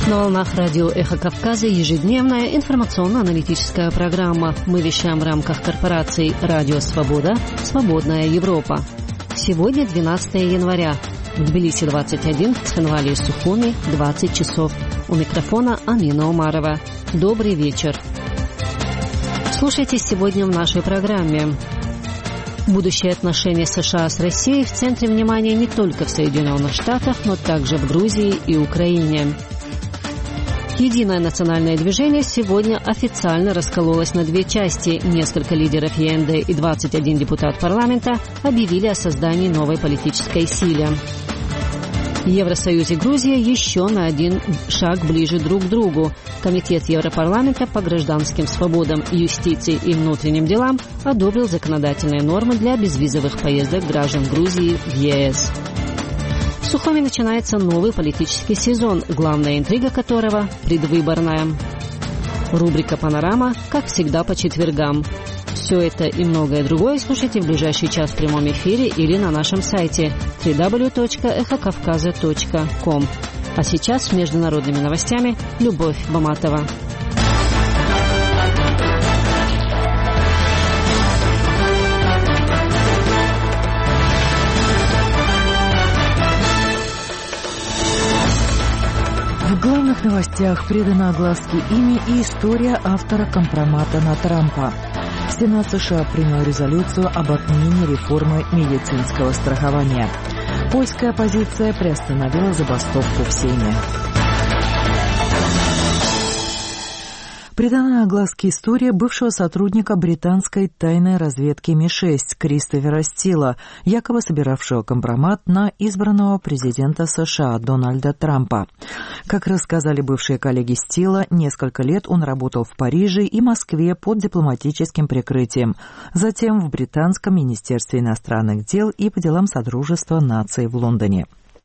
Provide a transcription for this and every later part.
На волнах радио «Эхо Кавказа» ежедневная информационно-аналитическая программа. Мы вещаем в рамках корпораций «Радио Свобода», «Свободная Европа». Сегодня 12 января. В Тбилиси 21, в Цхинвале и Сухуми 20 часов. У микрофона Амина Умарова. Добрый вечер. Слушайте сегодня в нашей программе. Будущее отношения США с Россией в центре внимания не только в Соединенных Штатах, но также в Грузии и Украине. Единое национальное движение сегодня официально раскололось на две части. Несколько лидеров ЕНД и 21 депутат парламента объявили о создании новой политической силы. Евросоюз и Грузия еще на один шаг ближе друг к другу. Комитет Европарламента по гражданским свободам, юстиции и внутренним делам одобрил законодательные нормы для безвизовых поездок граждан Грузии в ЕС. В Сухуми начинается новый политический сезон, главная интрига которого – предвыборная. Рубрика «Панорама», как всегда, по четвергам. Все это и многое другое слушайте в ближайший час в прямом эфире или на нашем сайте www.echokavkaza.com. А сейчас с международными новостями Любовь Баматова. В главных новостях придана огласке имя и история автора компромата на Трампа. Сенат США принял резолюцию об отмене реформы медицинского страхования. Польская оппозиция приостановила забастовку в Сейме. Придана огласке история бывшего сотрудника британской тайной разведки Ми-6 Кристофера Стила, якобы собиравшего компромат на избранного президента США Дональда Трампа. Как рассказали бывшие коллеги Стила, несколько лет он работал в Париже и Москве под дипломатическим прикрытием, затем в Британском министерстве иностранных дел и по делам Содружества наций в Лондоне.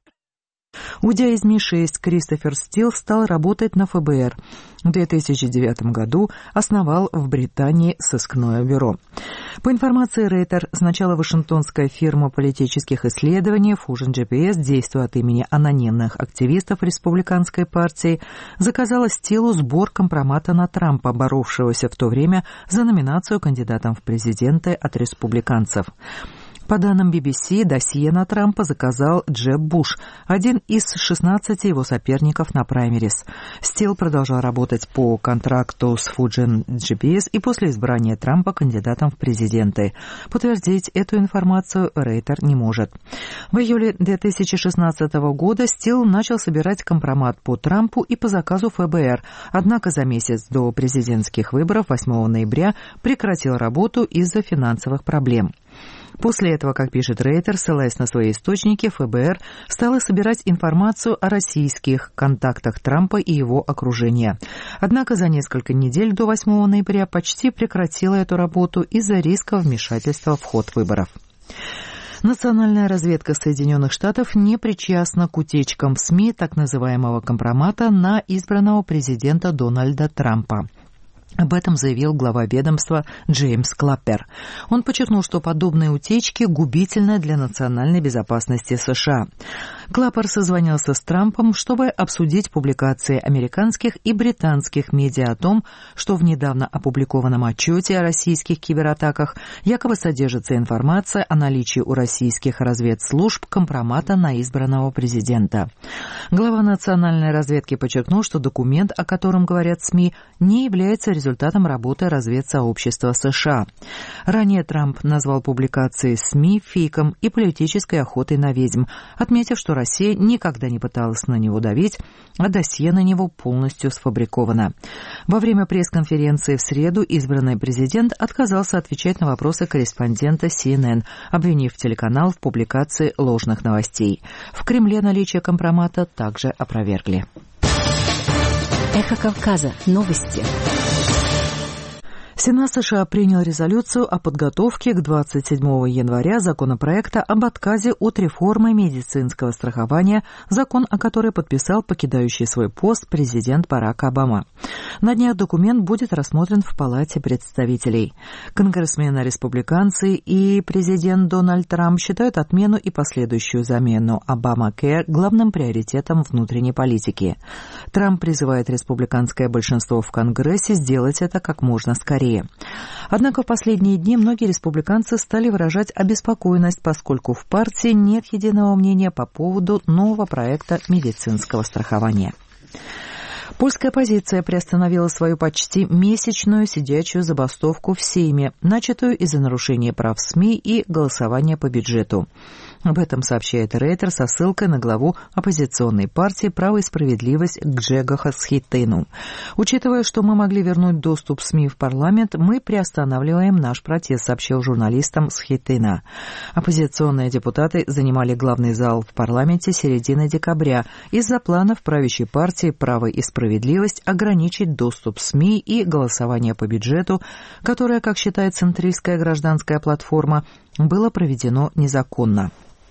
Уйдя из Ми-6, Кристофер Стил стал работать на ФБР. В 2009 году основал в Британии сыскное бюро. По информации Рейтер, сначала вашингтонская фирма политических исследований Fusion GPS, действуя от имени анонимных активистов республиканской партии, заказала Стилу сбор компромата на Трампа, боровшегося в то время за номинацию кандидатом в президенты от республиканцев. По данным BBC, досье на Трампа заказал Джеб Буш, один из 16 его соперников на праймерис. Стил продолжал работать по контракту с Fusion GPS и после избрания Трампа кандидатом в президенты. Подтвердить эту информацию Рейтер не может. В июле 2016 года Стил начал собирать компромат по Трампу и по заказу ФБР, однако за месяц до президентских выборов 8 ноября прекратил работу из-за финансовых проблем. После этого, как пишет Рейтер, ссылаясь на свои источники, ФБР стало собирать информацию о российских контактах Трампа и его окружения. Однако за несколько недель до 8 ноября почти прекратила эту работу из-за риска вмешательства в ход выборов. Национальная разведка Соединенных Штатов не причастна к утечкам в СМИ так называемого компромата на избранного президента Дональда Трампа. Об этом заявил глава ведомства Джеймс Клаппер. Он подчеркнул, что подобные утечки губительны для национальной безопасности США. Клаппер созвонился с Трампом, чтобы обсудить публикации американских и британских медиа о том, что в недавно опубликованном отчете о российских кибератаках якобы содержится информация о наличии у российских разведслужб компромата на избранного президента. Глава национальной разведки подчеркнул, что документ, о котором говорят СМИ, не является результатом работы разведсообщества США. Ранее Трамп назвал публикации СМИ фейком и политической охотой на ведьм, отметив, что Россия никогда не пыталась на него давить, а досье на него полностью сфабриковано. Во время пресс-конференции в среду избранный президент отказался отвечать на вопросы корреспондента CNN, обвинив телеканал в публикации ложных новостей. В Кремле наличие компромата также опровергли. Эхо Кавказа. Новости. Сенат США принял резолюцию о подготовке к 27 января законопроекта об отказе от реформы медицинского страхования, закон о которой подписал покидающий свой пост президент Барак Обама. На днях документ будет рассмотрен в Палате представителей. Конгрессмены-республиканцы и президент Дональд Трамп считают отмену и последующую замену Обама-Кэр главным приоритетом внутренней политики. Трамп призывает республиканское большинство в Конгрессе сделать это как можно скорее. Однако в последние дни многие республиканцы стали выражать обеспокоенность, поскольку в партии нет единого мнения по поводу нового проекта медицинского страхования. Польская оппозиция приостановила свою почти месячную сидячую забастовку в Сейме, начатую из-за нарушения прав СМИ и голосования по бюджету. Об этом сообщает Рейтер со ссылкой на главу оппозиционной партии «Право и справедливость» Гжегоха Схитину. Учитывая, что мы могли вернуть доступ СМИ в парламент, мы приостанавливаем наш протест, сообщил журналистам Схитина. Оппозиционные депутаты занимали главный зал в парламенте с середины декабря из-за планов правящей партии «Право и справедливость» ограничить доступ СМИ и голосование по бюджету, которое, как считает центристская гражданская платформа, было проведено незаконно.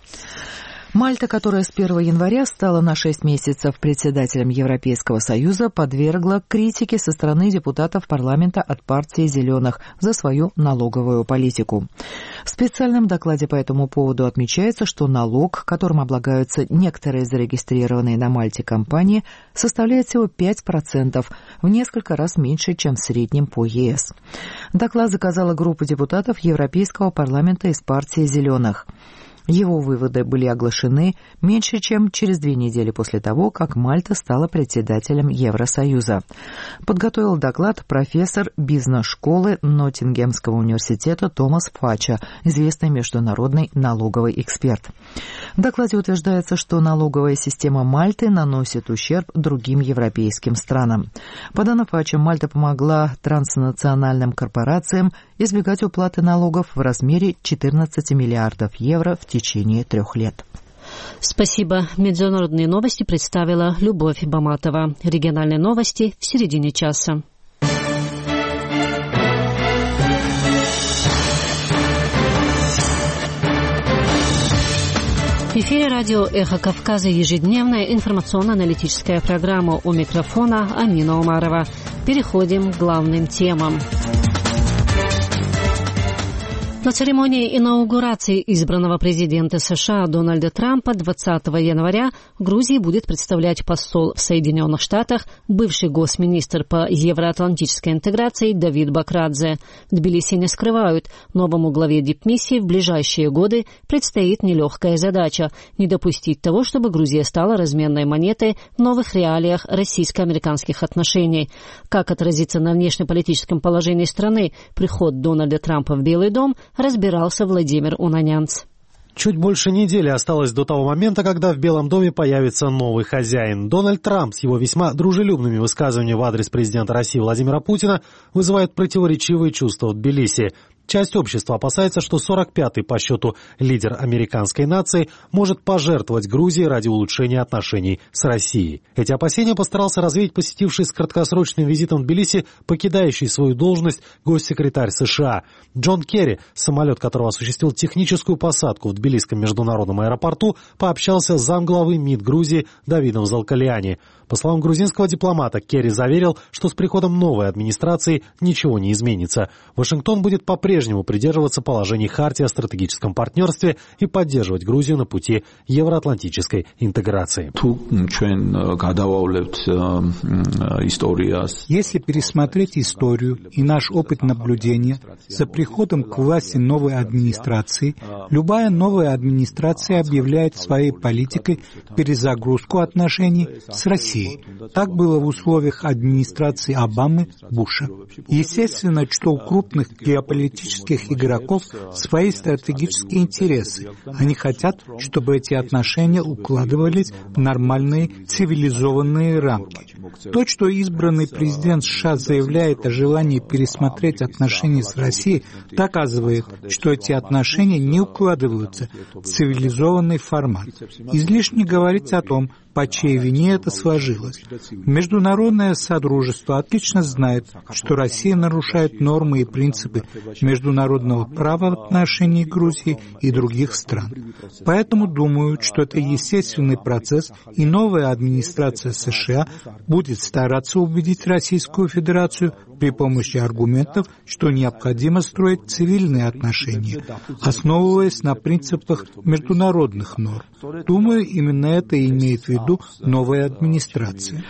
Мальта, которая с 1 января стала на 6 месяцев председателем Европейского Союза, подвергла критике со стороны депутатов парламента от партии «Зеленых» за свою налоговую политику. В специальном докладе по этому поводу отмечается, что налог, которым облагаются некоторые зарегистрированные на Мальте компании, составляет всего 5%, в несколько раз меньше, чем в среднем по ЕС. Доклад заказала группа депутатов Европейского парламента из партии «Зеленых». Его выводы были оглашены меньше, чем через 2 недели после того, как Мальта стала председателем Евросоюза. Подготовил доклад профессор бизнес-школы Ноттингемского университета Томас Фача, известный международный налоговый эксперт. В докладе утверждается, что налоговая система Мальты наносит ущерб другим европейским странам. По данным Фача, Мальта помогла транснациональным корпорациям избегать уплаты налогов в размере 14 миллиардов евро в течение 3 лет. Спасибо. Международные новости представила Любовь Баматова. Региональные новости в середине часа. В эфире радио «Эхо Кавказа» ежедневная информационно-аналитическая программа. У микрофона Амина Умарова. Переходим к главным темам. На церемонии инаугурации избранного президента США Дональда Трампа 20 января Грузии будет представлять посол в Соединенных Штатах, бывший госминистр по евроатлантической интеграции Давид Бакрадзе. В Тбилиси не скрывают, новому главе дипмиссии в ближайшие годы предстоит нелегкая задача – не допустить того, чтобы Грузия стала разменной монетой в новых реалиях российско-американских отношений. Как отразится на внешнеполитическом положении страны приход Дональда Трампа в Белый дом – разбирался Владимир Унанянц. Чуть больше недели осталось до того момента, когда в Белом доме появится новый хозяин. Дональд Трамп с его весьма дружелюбными высказываниями в адрес президента России Владимира Путина вызывает противоречивые чувства в Тбилиси. Часть общества опасается, что 45-й по счету лидер американской нации может пожертвовать Грузии ради улучшения отношений с Россией. Эти опасения постарался развеять посетивший с краткосрочным визитом в Тбилиси покидающий свою должность госсекретарь США. Джон Керри, самолет которого осуществил техническую посадку в Тбилисском международном аэропорту, пообщался с замглавы МИД Грузии Давидом Залкалиани. По словам грузинского дипломата, Керри заверил, что с приходом новой администрации ничего не изменится. Вашингтон будет по-прежнему придерживаться положений Хартии о стратегическом партнерстве и поддерживать Грузию на пути евроатлантической интеграции. Если пересмотреть историю и наш опыт наблюдения за приходом к власти новой администрации, любая новая администрация объявляет своей политикой перезагрузку отношений с Россией. Так было в условиях администрации Обамы, Буша. Естественно, что у крупных геополитических игроков свои стратегические интересы. Они хотят, чтобы эти отношения укладывались в нормальные цивилизованные рамки. То, что избранный президент США заявляет о желании пересмотреть отношения с Россией, доказывает, что эти отношения не укладываются в цивилизованный формат. Излишне говорить о том, по чьей вине это сложилось. Международное содружество отлично знает, что Россия нарушает нормы и принципы международного права в отношении Грузии и других стран. Поэтому думаю, что это естественный процесс, и новая администрация США будет стараться убедить Российскую Федерацию при помощи аргументов, что необходимо строить цивильные отношения, основываясь на принципах международных норм. Думаю, именно это и имеет в виду новая администрация.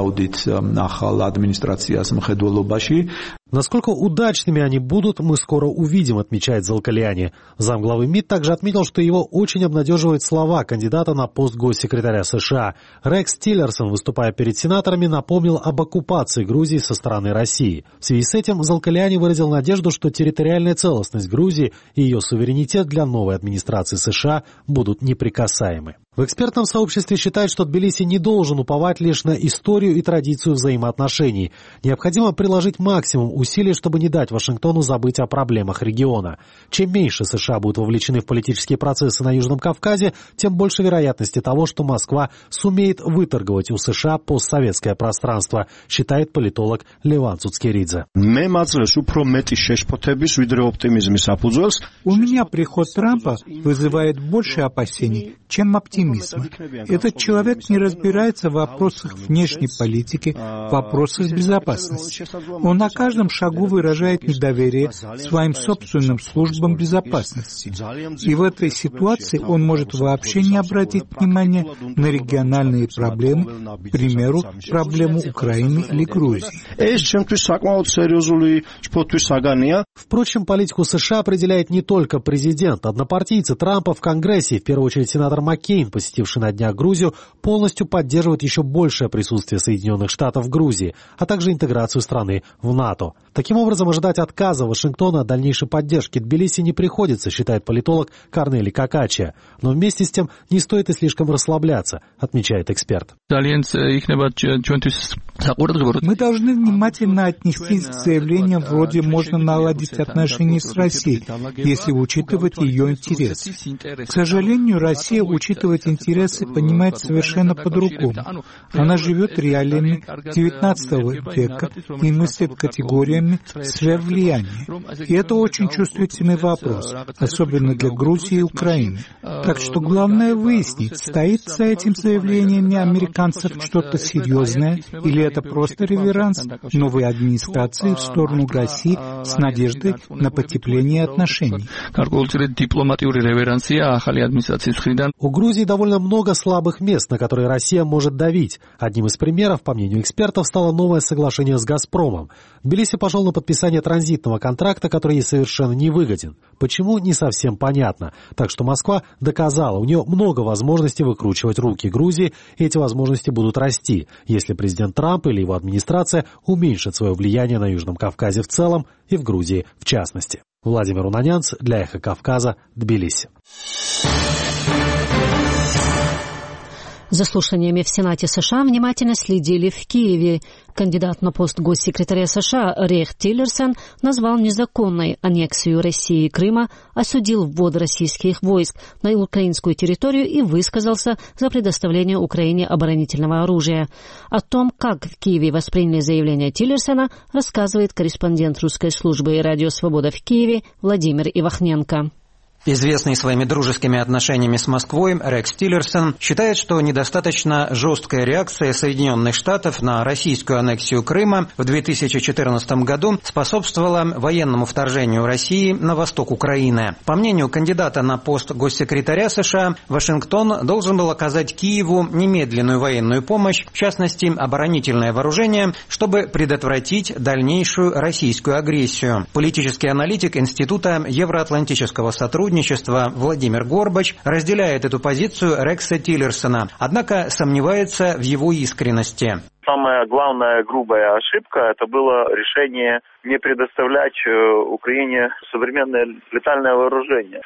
Насколько удачными они будут, мы скоро увидим, отмечает Залкаляни. Замглавы МИД также отметил, что его очень обнадеживают слова кандидата на пост госсекретаря США. Рекс Тиллерсон, выступая перед сенаторами, напомнил об оккупации Грузии со стороны России. В связи с этим Залкаляни выразил надежду, что территориальная целостность Грузии и ее суверенитет для новой администрации США будут неприкасаемы. В экспертном сообществе считают, что Тбилиси не должен уповать лишь на историю и традицию взаимоотношений. Необходимо приложить максимум усилий, чтобы не дать Вашингтону забыть о проблемах региона. Чем меньше США будут вовлечены в политические процессы на Южном Кавказе, тем больше вероятности того, что Москва сумеет выторговать у США постсоветское пространство, считает политолог Леван Цуцкеридзе. У меня приход Трампа вызывает больше опасений, чем оптимизма. Этот человек не разбирается в вопросах внешней политики, в вопросах безопасности. Он на каждом шагу выражает недоверие своим собственным службам безопасности. И в этой ситуации он может вообще не обратить внимания на региональные проблемы, к примеру, проблему Украины или Грузии. Впрочем, политику США определяет не только президент. Однопартийцы Трампа в Конгрессе, в первую очередь сенатор Маккейн, посетивший на днях Грузию, полностью поддерживают еще большее присутствие Соединенных Штатов в Грузии, а также интеграцию страны в НАТО. Таким образом, ожидать отказа Вашингтона от дальнейшей поддержки Тбилиси не приходится, считает политолог Корнели Какачия. Но вместе с тем не стоит и слишком расслабляться, отмечает эксперт. Мы должны внимательно отнестись к заявлениям вроде «можно наладить отношения с Россией», если учитывать ее интересы. К сожалению, Россия учитывать интересы понимает совершенно по-другому. Она живет реалиями XIX века и мыслит категориями сфер влияния. И это очень чувствительный вопрос, особенно для Грузии и Украины. Так что главное выяснить, стоит за этим заявлениями американцев что-то серьезное, или это просто реверанс новой администрации в сторону России с надеждой на потепление отношений. У Грузии довольно много слабых мест, на которые Россия может давить. Одним из примеров, по мнению экспертов, стало новое соглашение с «Газпромом». Тбилиси пошел на подписание транзитного контракта, который ей совершенно не выгоден. Почему, не совсем понятно. Так что Москва доказала, у нее много возможностей выкручивать руки Грузии, и эти возможности будут расти, если президент Трамп или его администрация уменьшит свое влияние на Южном Кавказе в целом и в Грузии в частности. Владимир Унанянц для «Эхо Кавказа», Тбилиси. За слушаниями в Сенате США внимательно следили в Киеве. Кандидат на пост госсекретаря США Рекс Тиллерсон назвал незаконной аннексию России Крыма, осудил ввод российских войск на украинскую территорию и высказался за предоставление Украине оборонительного оружия. О том, как в Киеве восприняли заявление Тиллерсона, рассказывает корреспондент русской службы «Радио Свобода» в Киеве Владимир Ивахненко. Известный своими дружескими отношениями с Москвой, Рекс Тиллерсон считает, что недостаточно жесткая реакция Соединенных Штатов на российскую аннексию Крыма в 2014 году способствовала военному вторжению России на восток Украины. По мнению кандидата на пост госсекретаря США, Вашингтон должен был оказать Киеву немедленную военную помощь, в частности, оборонительное вооружение, чтобы предотвратить дальнейшую российскую агрессию. Политический аналитик Института евроатлантического сотрудничества Владимир Горбач разделяет эту позицию Рекса Тиллерсона, однако сомневается в его искренности. Самая главная грубая ошибка – это было решение не предоставлять Украине современное летальное вооружение.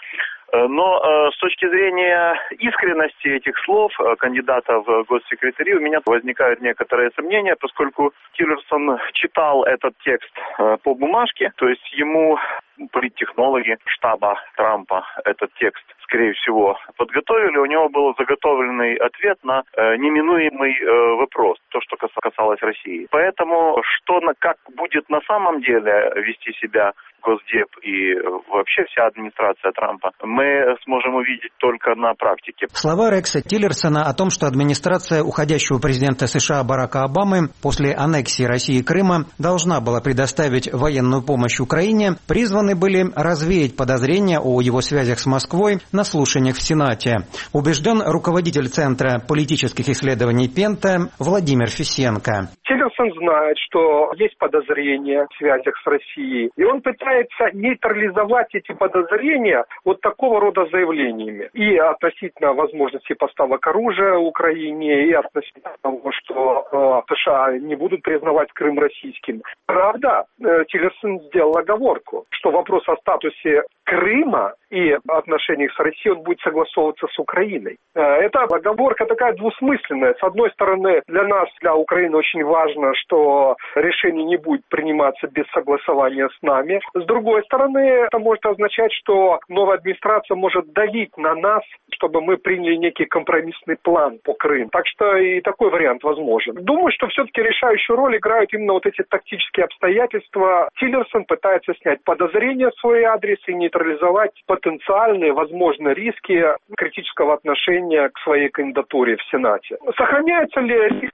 Но с точки зрения искренности этих слов кандидата в госсекретари у меня возникают некоторые сомнения, поскольку Тиллерсон читал этот текст по бумажке, то есть ему политтехнологи штаба Трампа этот текст, скорее всего, подготовили. У него был заготовленный ответ на неминуемый вопрос, то, что касалось России. Поэтому, как будет на самом деле вести себя Госдеп и вообще вся администрация Трампа, мы сможем увидеть только на практике. Слова Рекса Тиллерсона о том, что администрация уходящего президента США Барака Обамы после аннексии России Крыма должна была предоставить военную помощь Украине, призваны были развеять подозрения о его связях с Москвой на слушаниях в Сенате. Убежден руководитель Центра политических исследований Пента Владимир Фисенко. Тиллерсон знает, что есть подозрения в связях с Россией, и он пытается нейтрализовать эти подозрения вот такого рода заявлениями. И относительно возможности поставок оружия Украине, и относительно того, что США не будут признавать Крым российским. Правда, Тиллерсон сделал оговорку, что вопрос о статусе Крыма и отношениях с Россией он будет согласовываться с Украиной. Эта оговорка такая двусмысленная. С одной стороны, для нас, для Украины очень важно, что решение не будет приниматься без согласования с нами. С другой стороны, это может означать, что новая администрация может давить на нас, чтобы мы приняли некий компромиссный план по Крыму. Так что и такой вариант возможен. Думаю, что все-таки решающую роль играют именно вот эти тактические обстоятельства. Тиллерсон пытается снять подозрения в свой адрес и нейтрализовать потенциальные, возможные риски критического отношения к своей кандидатуре в Сенате. Сохраняется ли риск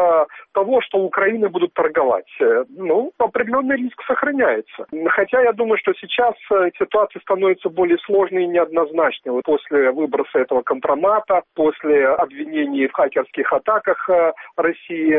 того, что Украины будут торговать? Определенный риск сохраняется. Хотя я думаю, что сейчас ситуация становится более сложной и неоднозначной. Вот после выброса этого компромата, после обвинений в хакерских атаках России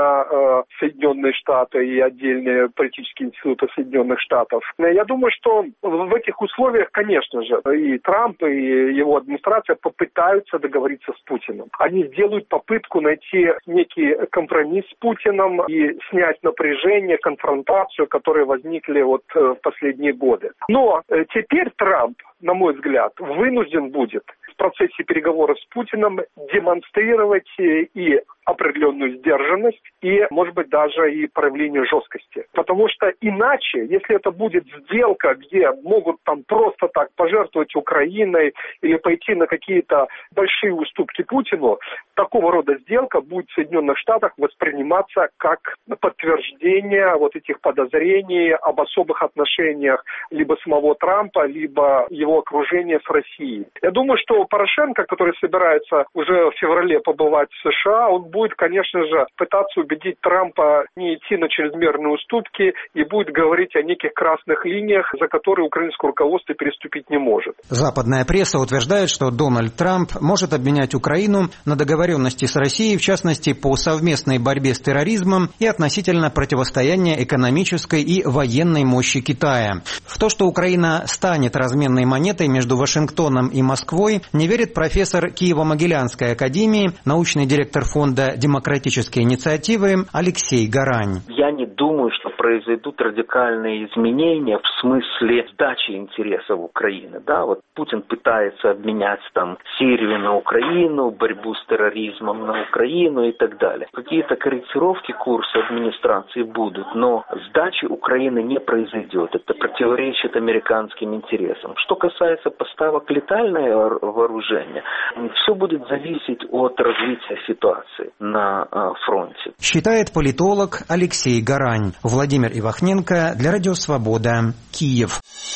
на Соединенные Штаты и отдельные политические институты Соединенных Штатов. Я думаю, что в этих условиях, конечно же, и Трамп, и его администрация попытаются договориться с Путиным. Они сделают попытку найти некий компромисс с Путиным и снять напряжение, конфронтацию, которые возникли в последние годы. Но теперь Трамп, на мой взгляд, вынужден будет в процессе переговоров с Путиным демонстрировать и определенную сдержанность, и, может быть, даже и проявление жесткости. Потому что иначе, если это будет сделка, где могут просто так пожертвовать Украиной или пойти на какие-то большие уступки Путину, такого рода сделка будет в Соединенных Штатах восприниматься как подтверждение этих подозрений об особых отношениях либо самого Трампа, либо его окружения с Россией. Я думаю, что Порошенко, который собирается уже в феврале побывать в США, он будет, конечно же, пытаться убедить Трампа не идти на чрезмерные уступки и будет говорить о неких красных линиях, за которые украинское руководство переступить не может. Западная пресса утверждает, что Дональд Трамп может обменять Украину на договоренности с Россией, в частности, по совместной борьбе с терроризмом и относительно противостояния экономической и военной мощи Китая. В то, что Украина станет разменной монетой между Вашингтоном и Москвой, не верит профессор Киево-Могилянской академии, научный директор фонда демократические инициативы Алексей Гарань. Я не думаю, что произойдут радикальные изменения в смысле сдачи интересов Украины. Путин пытается обменять Сирию на Украину, борьбу с терроризмом на Украину и так далее. Какие-то корректировки курса администрации будут, но сдачи Украины не произойдет. Это противоречит американским интересам. Что касается поставок летального вооружения, все будет зависеть от развития ситуации на фронте. Считает политолог Алексей Гарань. Владимир Ивахненко для Радио Свобода, Киев.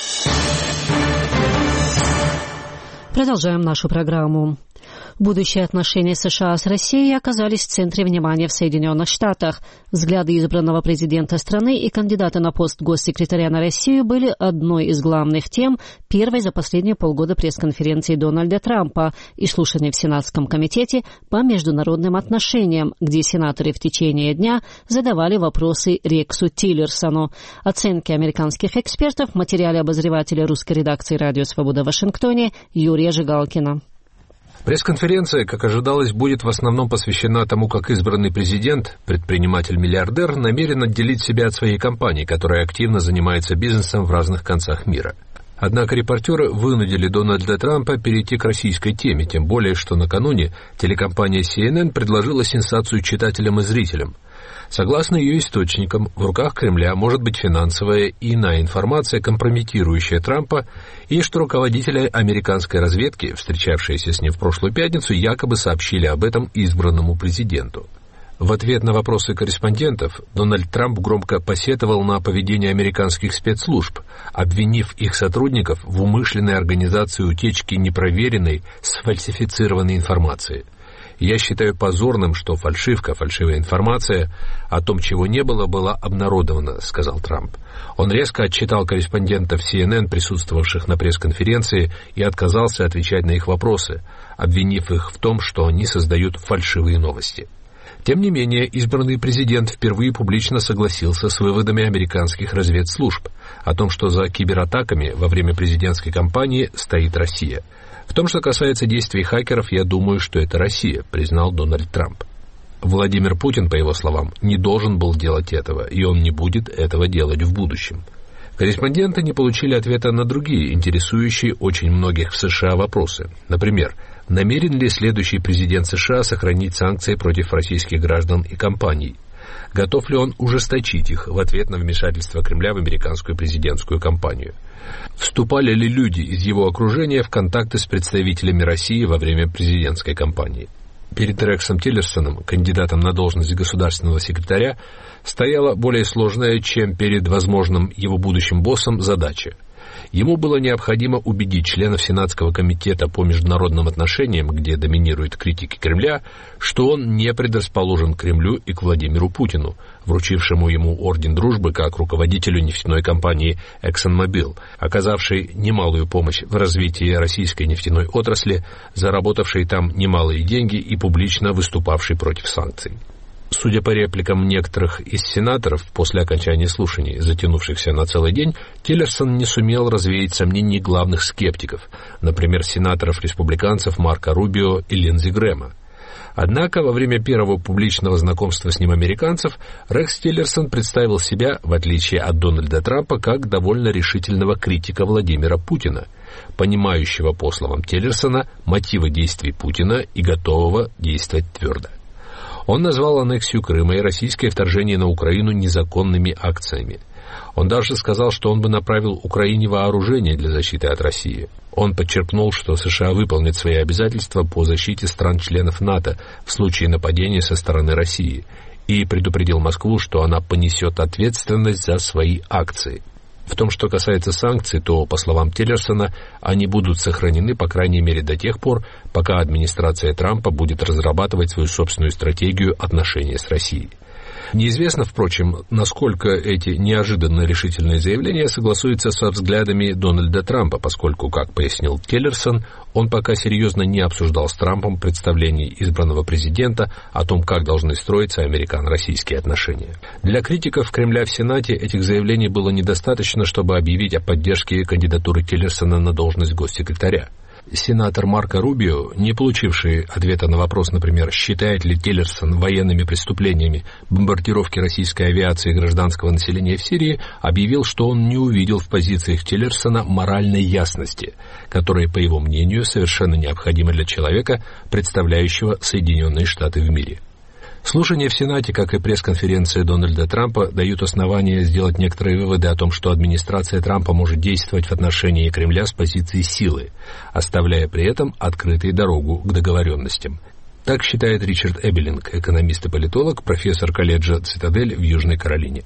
Продолжаем нашу программу. Будущие отношения США с Россией оказались в центре внимания в Соединенных Штатах. Взгляды избранного президента страны и кандидата на пост госсекретаря на Россию были одной из главных тем первой за последние полгода пресс-конференции Дональда Трампа и слушаний в Сенатском комитете по международным отношениям, где сенаторы в течение дня задавали вопросы Рексу Тиллерсону. Оценки американских экспертов в материале обозревателя русской редакции «Радио Свобода» в Вашингтоне Юрия Жигалкина. Пресс-конференция, как ожидалось, будет в основном посвящена тому, как избранный президент, предприниматель-миллиардер, намерен отделить себя от своей компании, которая активно занимается бизнесом в разных концах мира. Однако репортеры вынудили Дональда Трампа перейти к российской теме, тем более, что накануне телекомпания CNN предложила сенсацию читателям и зрителям. Согласно ее источникам, в руках Кремля может быть финансовая и иная информация, компрометирующая Трампа, и что руководители американской разведки, встречавшиеся с ним в прошлую пятницу, якобы сообщили об этом избранному президенту. В ответ на вопросы корреспондентов Дональд Трамп громко посетовал на поведение американских спецслужб, обвинив их сотрудников в умышленной организации утечки непроверенной, сфальсифицированной информации. «Я считаю позорным, что фальшивая информация о том, чего не было, была обнародована», — сказал Трамп. Он резко отчитал корреспондентов CNN, присутствовавших на пресс-конференции, и отказался отвечать на их вопросы, обвинив их в том, что они создают фальшивые новости. Тем не менее, избранный президент впервые публично согласился с выводами американских разведслужб о том, что за кибератаками во время президентской кампании стоит Россия. В том, что касается действий хакеров, я думаю, что это Россия, признал Дональд Трамп. Владимир Путин, по его словам, не должен был делать этого, и он не будет этого делать в будущем. Корреспонденты не получили ответа на другие, интересующие очень многих в США вопросы. Например, намерен ли следующий президент США сохранить санкции против российских граждан и компаний? Готов ли он ужесточить их в ответ на вмешательство Кремля в американскую президентскую кампанию? Вступали ли люди из его окружения в контакты с представителями России во время президентской кампании? Перед Рексом Тиллерсоном, кандидатом на должность государственного секретаря, стояла более сложная, чем перед возможным его будущим боссом, задача. Ему было необходимо убедить членов Сенатского комитета по международным отношениям, где доминируют критики Кремля, что он не предрасположен к Кремлю и к Владимиру Путину, вручившему ему орден дружбы как руководителю нефтяной компании ExxonMobil, оказавшей немалую помощь в развитии российской нефтяной отрасли, заработавшей там немалые деньги и публично выступавшей против санкций. Судя по репликам некоторых из сенаторов после окончания слушаний, затянувшихся на целый день, Тиллерсон не сумел развеять сомнений главных скептиков, например, сенаторов-республиканцев Марко Рубио и Линдзи Грэма. Однако во время первого публичного знакомства с ним американцев Рекс Тиллерсон представил себя, в отличие от Дональда Трампа, как довольно решительного критика Владимира Путина, понимающего, по словам Тиллерсона, мотивы действий Путина и готового действовать твердо. Он назвал аннексию Крыма и российское вторжение на Украину незаконными акциями. Он даже сказал, что он бы направил Украине вооружение для защиты от России. Он подчеркнул, что США выполнят свои обязательства по защите стран-членов НАТО в случае нападения со стороны России, и предупредил Москву, что она понесет ответственность за свои акции. В том, что касается санкций, то, по словам Тиллерсона, они будут сохранены, по крайней мере, до тех пор, пока администрация Трампа будет разрабатывать свою собственную стратегию отношений с Россией. Неизвестно, впрочем, насколько эти неожиданно решительные заявления согласуются со взглядами Дональда Трампа, поскольку, как пояснил Тиллерсон, он пока серьезно не обсуждал с Трампом представлений избранного президента о том, как должны строиться американо-российские отношения. Для критиков Кремля в Сенате этих заявлений было недостаточно, чтобы объявить о поддержке кандидатуры Тиллерсона на должность госсекретаря. Сенатор Марко Рубио, не получивший ответа на вопрос, например, считает ли Тиллерсон военными преступлениями бомбардировки российской авиации гражданского населения в Сирии, объявил, что он не увидел в позициях Тиллерсона моральной ясности, которая, по его мнению, совершенно необходима для человека, представляющего Соединенные Штаты в мире. Слушания в Сенате, как и пресс-конференция Дональда Трампа, дают основания сделать некоторые выводы о том, что администрация Трампа может действовать в отношении Кремля с позиции силы, оставляя при этом открытой дорогу к договоренностям. Так считает Ричард Эбелинг, экономист и политолог, профессор колледжа «Цитадель» в Южной Каролине.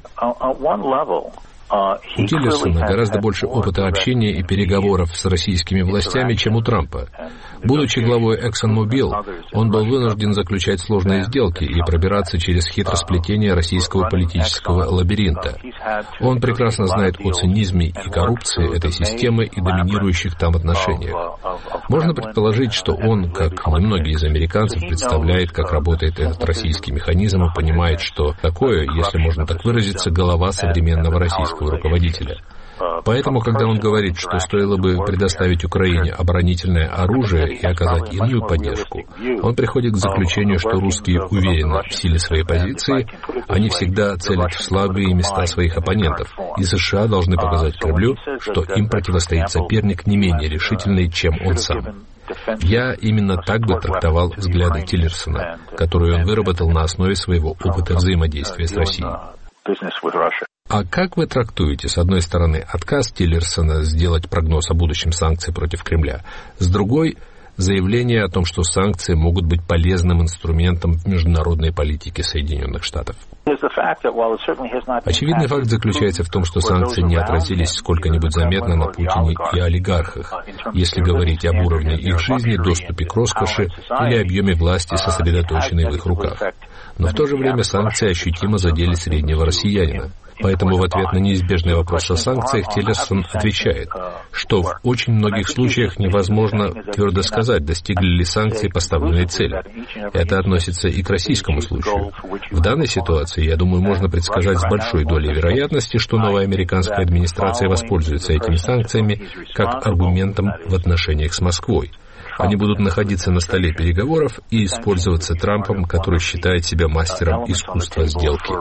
У Тиллерсона гораздо больше опыта общения и переговоров с российскими властями, чем у Трампа. Будучи главой ExxonMobil, он был вынужден заключать сложные сделки и пробираться через хитросплетение российского политического лабиринта. Он прекрасно знает о цинизме и коррупции этой системы и доминирующих там отношениях. Можно предположить, что он, как и многие из американцев, представляет, как работает этот российский механизм и понимает, что такое, если можно так выразиться, голова современного российского руководителя. Поэтому, когда он говорит, что стоило бы предоставить Украине оборонительное оружие и оказать иную поддержку, он приходит к заключению, что русские уверены в силе своей позиции, они всегда целят в слабые места своих оппонентов, и США должны показать Кремлю, что им противостоит соперник не менее решительный, чем он сам. Я именно так бы трактовал взгляды Тиллерсона, которые он выработал на основе своего опыта взаимодействия с Россией. А как вы трактуете, с одной стороны, отказ Тиллерсона сделать прогноз о будущем санкций против Кремля, с другой — заявление о том, что санкции могут быть полезным инструментом в международной политике Соединенных Штатов? Очевидный факт заключается в том, что санкции не отразились сколько-нибудь заметно на Путине и олигархах, если говорить об уровне их жизни, доступе к роскоши или объеме власти, сосредоточенной в их руках. Но в то же время санкции ощутимо задели среднего россиянина. Поэтому в ответ на неизбежный вопрос о санкциях Тиллерсон отвечает, что в очень многих случаях невозможно твердо сказать, достигли ли санкции поставленной цели. Это относится и к российскому случаю. В данной ситуации, я думаю, можно предсказать с большой долей вероятности, что новая американская администрация воспользуется этими санкциями как аргументом в отношениях с Москвой. Они будут находиться на столе переговоров и использоваться Трампом, который считает себя мастером искусства сделки.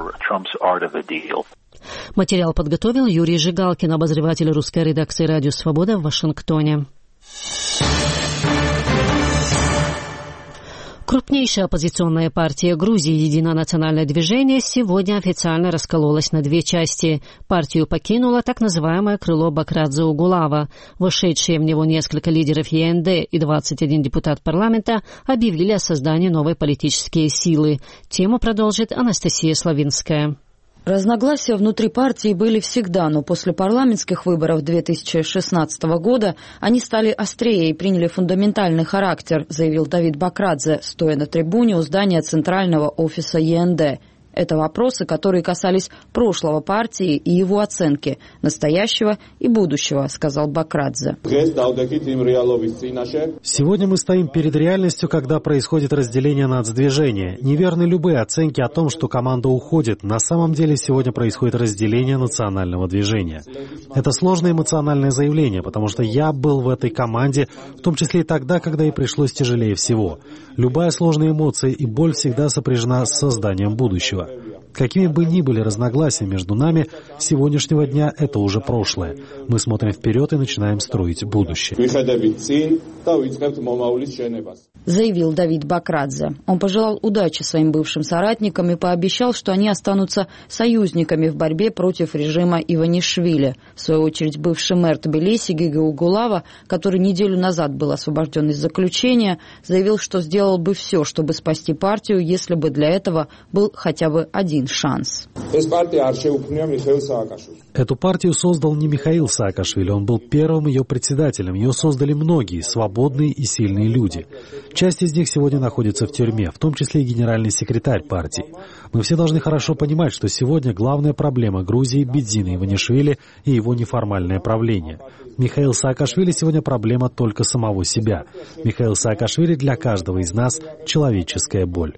Материал подготовил Юрий Жигалкин, обозреватель русской редакции «Радио Свобода» в Вашингтоне. Крупнейшая оппозиционная партия Грузии «Единое национальное движение» сегодня официально раскололась на две части. Партию покинуло так называемое крыло Бакрадзе Угулава. Вошедшие в него несколько лидеров ЕНД и 21 депутат парламента объявили о создании новой политической силы. Тему продолжит Анастасия Славинская. Разногласия внутри партии были всегда, но после парламентских выборов 2016 года они стали острее и приняли фундаментальный характер, заявил Давид Бакрадзе, стоя на трибуне у здания Центрального офиса ЕНД. Это вопросы, которые касались прошлого партии и его оценки, настоящего и будущего, сказал Бакрадзе. Сегодня мы стоим перед реальностью, когда происходит разделение нацдвижения. Неверны любые оценки о том, что команда уходит. На самом деле сегодня происходит разделение национального движения. Это сложное эмоциональное заявление, потому что я был в этой команде, в том числе и тогда, когда ей пришлось тяжелее всего. Любая сложная эмоция и боль всегда сопряжена с созданием будущего. Какими бы ни были разногласия между нами, с сегодняшнего дня это уже прошлое. Мы смотрим вперед и начинаем строить будущее. Заявил Давид Бакрадзе. Он пожелал удачи своим бывшим соратникам и пообещал, что они останутся союзниками в борьбе против режима Иванишвили. В свою очередь, бывший мэр Тбилиси Гига Угулава, который неделю назад был освобожден из заключения, заявил, что сделал бы все, чтобы спасти партию, если бы для этого был хотя бы один шанс. Эту партию создал не Михаил Саакашвили, он был первым ее председателем. Ее создали многие, свободные и сильные люди. Часть из них сегодня находится в тюрьме, в том числе и генеральный секретарь партии. Мы все должны хорошо понимать, что сегодня главная проблема Грузии — Бедзина Иванишвили и его неформальное правление. Михаил Саакашвили сегодня проблема только самого себя. Михаил Саакашвили для каждого из нас — человеческая боль.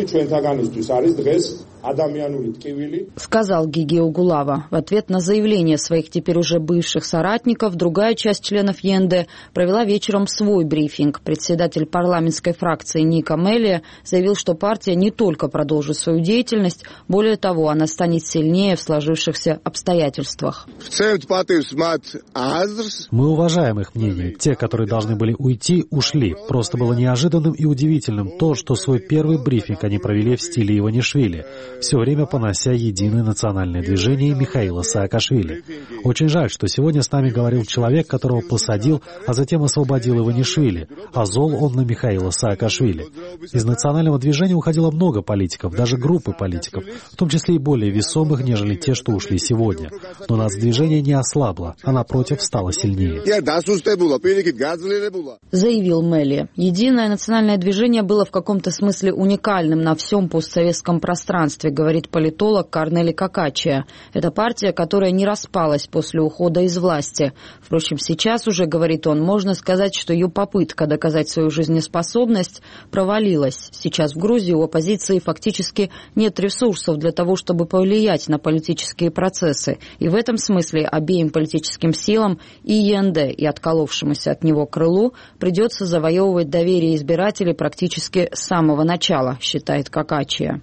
Сказал Гиги Угулава. В ответ на заявление своих теперь уже бывших соратников, другая часть членов ЕНД провела вечером свой брифинг. Председатель парламентской фракции Ника Мелия заявил, что партия не только продолжит свою деятельность, более того, она станет сильнее в сложившихся обстоятельствах. Мы уважаем их мнение. Те, которые должны были уйти, ушли. Просто было неожиданным и удивительным то, что свой первый брифинг они провели в стиле Иванишвили, все время понося единое национальное движение Михаила Саакашвили. Очень жаль, что сегодня с нами говорил человек, которого посадил, а затем освободил Иванишвили, а зол он на Михаила Саакашвили. Из национального движения уходило много политиков, даже группы политиков, в том числе и более весомых, нежели те, что ушли сегодня. Но нацдвижение не ослабло, а напротив стало сильнее. Заявил Мелли. Единое национальное движение было в каком-то смысле уникальным на всем постсоветском пространстве. государстве, говорит политолог Корнели Какачия. Это партия, которая не распалась после ухода из власти. Впрочем, сейчас уже, говорит он, можно сказать, что ее попытка доказать свою жизнеспособность провалилась. Сейчас в Грузии у оппозиции фактически нет ресурсов для того, чтобы повлиять на политические процессы. И в этом смысле обеим политическим силам, и ЕНД, и отколовшемуся от него крылу, придется завоевывать доверие избирателей практически с самого начала, считает Какачия.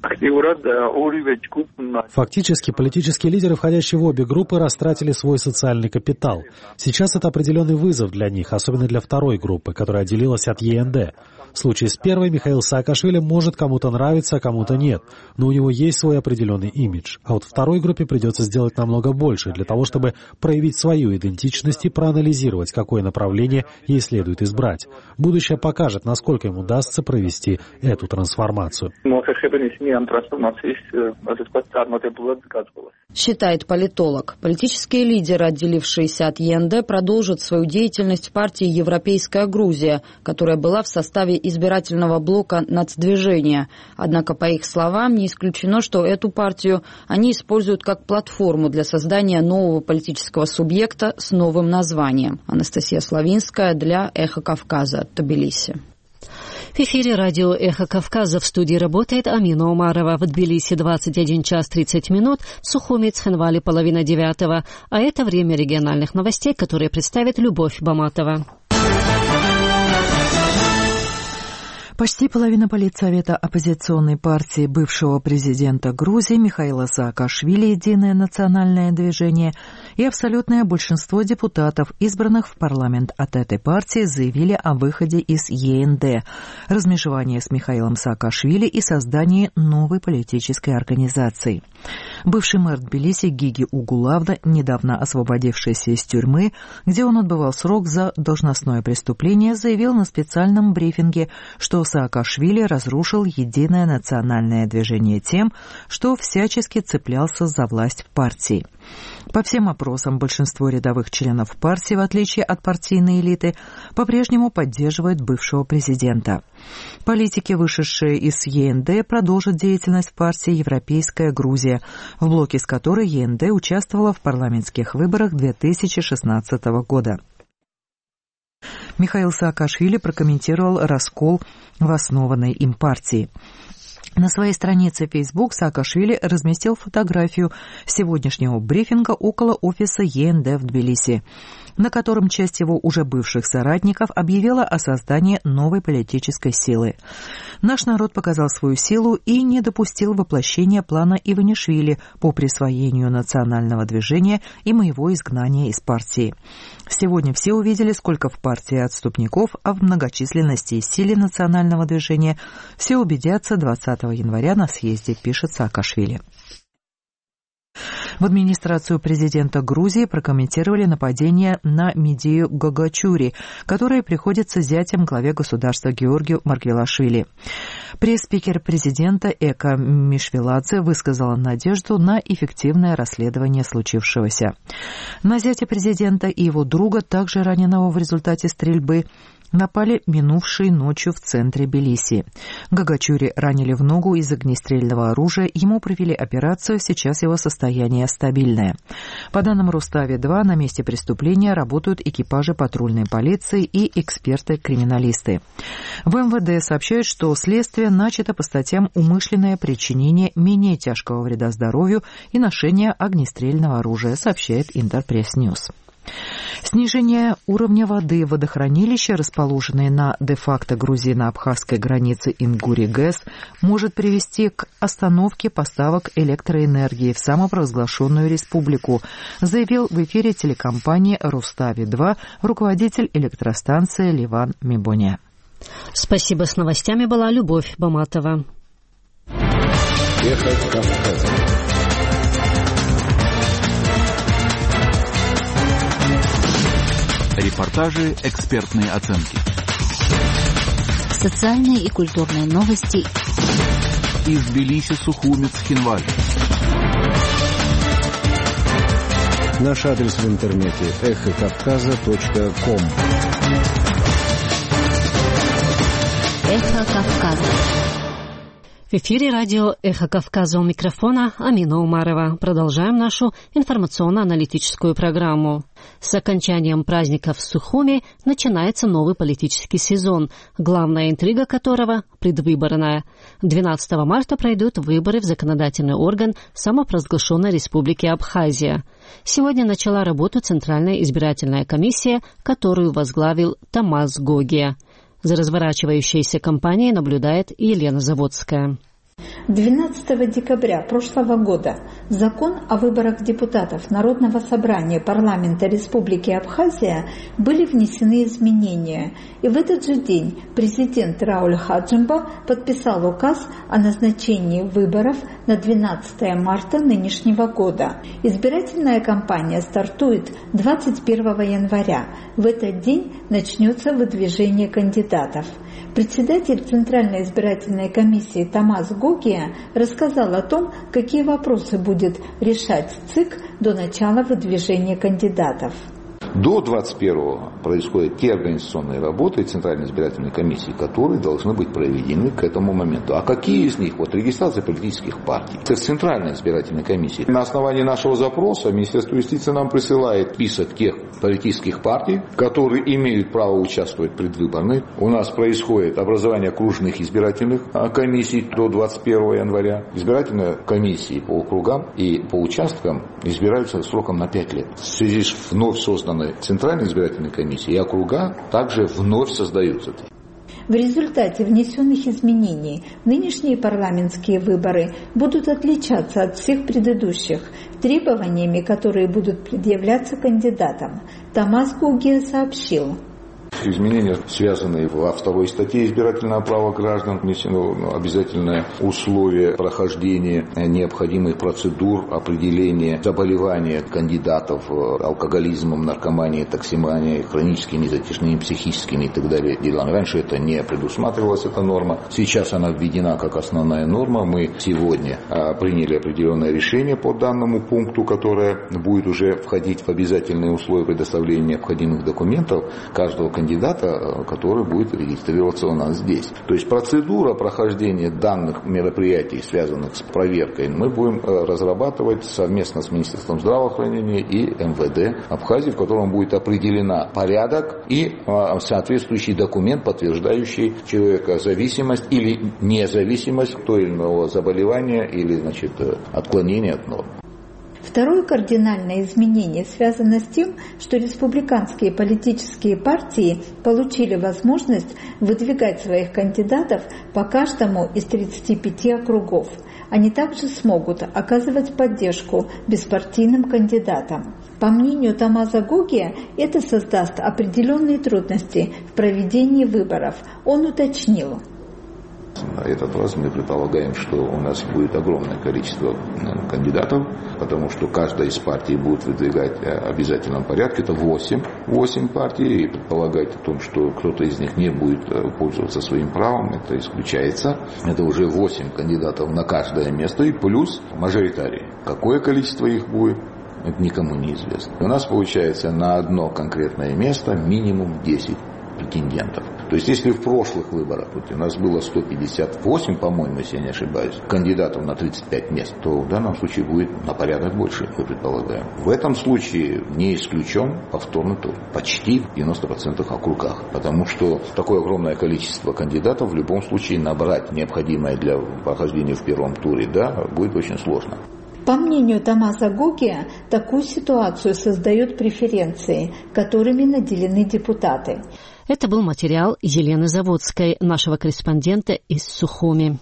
Фактически, политические лидеры, входящие в обе группы, растратили свой социальный капитал. Сейчас это определенный вызов для них, особенно для второй группы, которая отделилась от ЕНД. В случае с первой Михаил Саакашвили может кому-то нравиться, а кому-то нет, но у него есть свой определенный имидж. А вот второй группе придется сделать намного больше для того, чтобы проявить свою идентичность и проанализировать, какое направление ей следует избрать. Будущее покажет, насколько им удастся провести эту трансформацию. Считает политолог. Политические лидеры, отделившиеся от ЕНД, продолжат свою деятельность в партии «Европейская Грузия», которая была в составе избирательного блока нацдвижения. Однако, по их словам, не исключено, что эту партию они используют как платформу для создания нового политического субъекта с новым названием. Анастасия Славинская для «Эхо Кавказа», Тбилиси. В эфире радио «Эхо Кавказа», в студии работает Амина Умарова. В Тбилиси 21 час 30 минут, Сухуми, Цхинвали 8:30. А это время региональных новостей, которые представит Любовь Баматова. Почти половина политсовета оппозиционной партии бывшего президента Грузии Михаила Саакашвили «Единое национальное движение» и абсолютное большинство депутатов, избранных в парламент от этой партии, заявили о выходе из ЕНД, размежевании с Михаилом Саакашвили и создании новой политической организации. Бывший мэр Тбилиси Гиги Угулавда, недавно освободившийся из тюрьмы, где он отбывал срок за должностное преступление, заявил на специальном брифинге, что Саакашвили разрушил единое национальное движение тем, что всячески цеплялся за власть в партии. По всем опросам, большинство рядовых членов партии, в отличие от партийной элиты, по-прежнему поддерживают бывшего президента. Политики, вышедшие из ЕНД, продолжат деятельность в партии «Европейская Грузия», в блоке с которой ЕНД участвовала в парламентских выборах 2016 года. Михаил Саакашвили прокомментировал раскол в основанной им партии. На своей странице Facebook Саакашвили разместил фотографию сегодняшнего брифинга около офиса ЕНД в Тбилиси, на котором часть его уже бывших соратников объявила о создании новой политической силы. Наш народ показал свою силу и не допустил воплощения плана Иванишвили по присвоению национального движения и моего изгнания из партии. Сегодня все увидели, сколько в партии отступников, а в многочисленности и силе национального движения все убедятся 20 января на съезде, пишет Саакашвили. В администрацию президента Грузии прокомментировали нападение на Медею Гагачури, которое приходится зятем главе государства Георгию Маргвелашвили. Пресс-спикер президента Эка Мишвеладзе высказала надежду на эффективное расследование случившегося. На зятя президента и его друга, также раненого в результате стрельбы, напали минувшей ночью в центре Тбилиси. Гагачури ранили в ногу из огнестрельного оружия, ему провели операцию, сейчас его состояние стабильное. По данным Рустави-2, на месте преступления работают экипажи патрульной полиции и эксперты-криминалисты. В МВД сообщают, что следствие начато по статьям «Умышленное причинение менее тяжкого вреда здоровью» и «Ношение огнестрельного оружия», сообщает Интерпресс-Ньюс. Снижение уровня воды в водохранилище, расположенное на де-факто грузино-абхазской границе Ингури-ГЭС, может привести к остановке поставок электроэнергии в самопровозглашенную республику, заявил в эфире телекомпании «Рустави-2» руководитель электростанции Ливан Мибоня. Спасибо. С новостями была Любовь Баматова. Эхо Кавказа. Репортажи, экспертные оценки. Социальные и культурные новости. Из Тбилиси, Сухуми, Цхинвали. Наш адрес в интернете эхокавказа.ком. Эхо Кавказа. В эфире радио «Эхо Кавказа», у микрофона Амина Умарова. Продолжаем нашу информационно-аналитическую программу. С окончанием праздников в Сухуми начинается новый политический сезон, главная интрига которого – предвыборная. 12 марта пройдут выборы в законодательный орган самопровозглашенной Республики Абхазия. Сегодня начала работу Центральная избирательная комиссия, которую возглавил Тамаз Гогия. За разворачивающейся кампанией наблюдает Елена Заводская. 12 декабря прошлого года в закон о выборах депутатов Народного собрания парламента Республики Абхазия были внесены изменения. И в этот же день президент Рауль Хаджимба подписал указ о назначении выборов на 12 марта нынешнего года. Избирательная кампания стартует 21 января. В этот день начнется выдвижение кандидатов. Председатель Центральной избирательной комиссии Тамаз Гогия рассказал о том, какие вопросы будет решать ЦИК до начала выдвижения кандидатов. До 21-го происходят те организационные работы Центральной избирательной комиссии, которые должны быть проведены к этому моменту. А какие из них? Вот регистрация политических партий. Это Центральная избирательная комиссия. На основании нашего запроса Министерство юстиции нам присылает список тех политических партий, которые имеют право участвовать в предвыборной. У нас происходит образование окружных избирательных комиссий до 21 января. Избирательные комиссии по округам и по участкам избираются сроком на 5 лет. В связи с вновь созданной Центральной избирательной комиссии и округа также вновь создаются. В результате внесенных изменений нынешние парламентские выборы будут отличаться от всех предыдущих требованиями, которые будут предъявляться кандидатам. Тамаз Гогия сообщил. Изменения, связанные во второй статье избирательного права граждан, внесено обязательное условие прохождения необходимых процедур определения заболевания кандидатов алкоголизмом, наркоманией, токсикоманией, хроническими затяжными психическими и так далее делами. Раньше это не предусматривалась, эта норма. Сейчас она введена как основная норма. Мы сегодня приняли определенное решение по данному пункту, которое будет уже входить в обязательные условия предоставления необходимых документов каждого кандидата, который будет регистрироваться у нас здесь. То есть процедура прохождения данных мероприятий, связанных с проверкой, мы будем разрабатывать совместно с Министерством здравоохранения и МВД Абхазии, в котором будет определена порядок и соответствующий документ, подтверждающий человека зависимость или независимость той или иного заболевания или отклонения от норм. Второе кардинальное изменение связано с тем, что республиканские политические партии получили возможность выдвигать своих кандидатов по каждому из 35 округов. Они также смогут оказывать поддержку беспартийным кандидатам. По мнению Тамаза Гогия, это создаст определенные трудности в проведении выборов. Он уточнил. На этот раз мы предполагаем, что у нас будет огромное количество кандидатов, потому что каждая из партий будет выдвигать в обязательном порядке. Это 8 партий, и предполагать о том, что кто-то из них не будет пользоваться своим правом, это исключается. Это уже 8 кандидатов на каждое место и плюс мажоритарии. Какое количество их будет, это никому не известно. У нас получается на одно конкретное место минимум 10 претендентов. То есть, если в прошлых выборах у нас было 158, по-моему, если я не ошибаюсь, кандидатов на 35 мест, то в данном случае будет на порядок больше, мы предполагаем. В этом случае не исключен повторный тур. Почти в 90% округах. Потому что такое огромное количество кандидатов в любом случае набрать необходимое для прохождения в первом туре, будет очень сложно. По мнению Тамаза Гогия, такую ситуацию создают преференции, которыми наделены депутаты. Это был материал Елены Заводской, нашего корреспондента из Сухуми.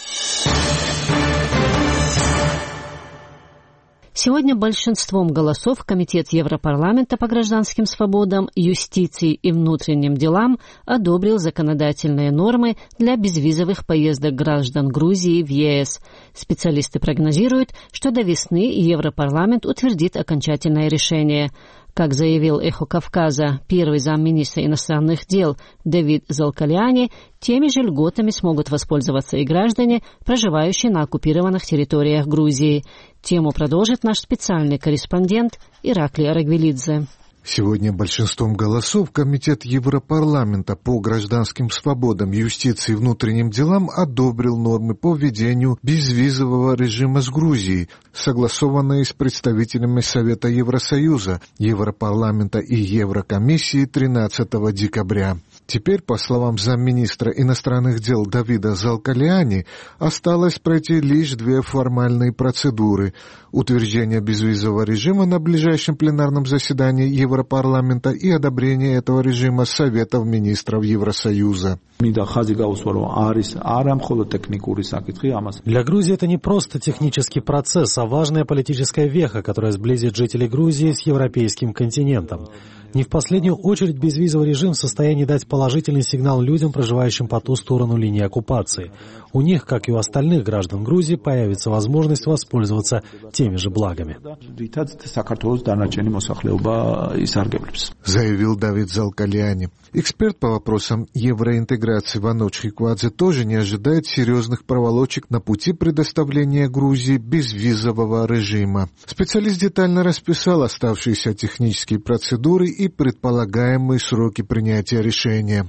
Сегодня большинством голосов Комитет Европарламента по гражданским свободам, юстиции и внутренним делам одобрил законодательные нормы для безвизовых поездок граждан Грузии в ЕС. Специалисты прогнозируют, что до весны Европарламент утвердит окончательное решение. Как заявил «Эхо Кавказа» первый замминистра иностранных дел Давид Залкаляни, теми же льготами смогут воспользоваться и граждане, проживающие на оккупированных территориях Грузии. Тему продолжит наш специальный корреспондент Ираклий Арагвелидзе. Сегодня большинством голосов Комитет Европарламента по гражданским свободам, юстиции и внутренним делам одобрил нормы по введению безвизового режима с Грузией, согласованные с представителями Совета Евросоюза, Европарламента и Еврокомиссии 13 декабря. Теперь, по словам замминистра иностранных дел Давида Залкалиани, осталось пройти лишь две формальные процедуры: утверждение безвизового режима на ближайшем пленарном заседании Европарламента и одобрение этого режима Советом министров Евросоюза. Для Грузии это не просто технический процесс, а важная политическая веха, которая сблизит жителей Грузии с европейским континентом. Не в последнюю очередь безвизовый режим в состоянии дать положительный сигнал людям, проживающим по ту сторону линии оккупации. У них, как и у остальных граждан Грузии, появится возможность воспользоваться теми же благами. Заявил Давид Залкалиани. Эксперт по вопросам евроинтеграции Ваноч Хиквадзе тоже не ожидает серьезных проволочек на пути предоставления Грузии безвизового режима. Специалист детально расписал оставшиеся технические процедуры и предполагаемые сроки принятия решения.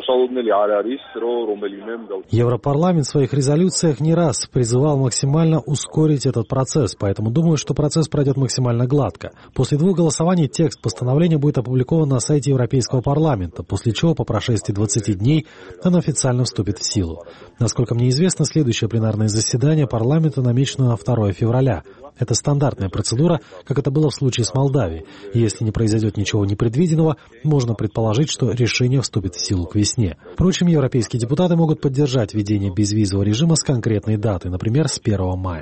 Европарламент в своих резолюциях не раз призывал максимально ускорить этот процесс, поэтому думаю, что процесс пройдет максимально гладко. После 2 голосований текст постановления будет опубликован на сайте Европейского парламента, после чего по прошествии 20 дней он официально вступит в силу. Насколько мне известно, следующее пленарное заседание парламента намечено на 2 февраля. Это стандартная процедура, как это было в случае с Молдавией. И если не произойдет ничего непредвиденного, можно предположить, что решение вступит в силу к весне. Впрочем, европейские депутаты могут поддержать введение безвизового режима с конкретной датой, например, с 1 мая.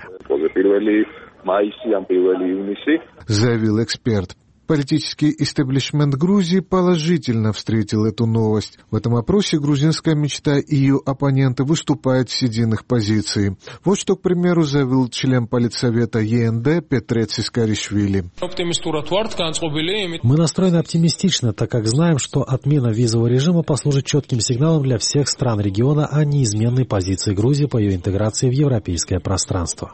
Заявил эксперт. Политический истеблишмент Грузии положительно встретил эту новость. В этом опросе грузинская мечта и ее оппоненты выступают с единых позиций. Вот что, к примеру, заявил член Политсовета ЕНД Петрец Искаришвили. Мы настроены оптимистично, так как знаем, что отмена визового режима послужит четким сигналом для всех стран региона о неизменной позиции Грузии по ее интеграции в европейское пространство.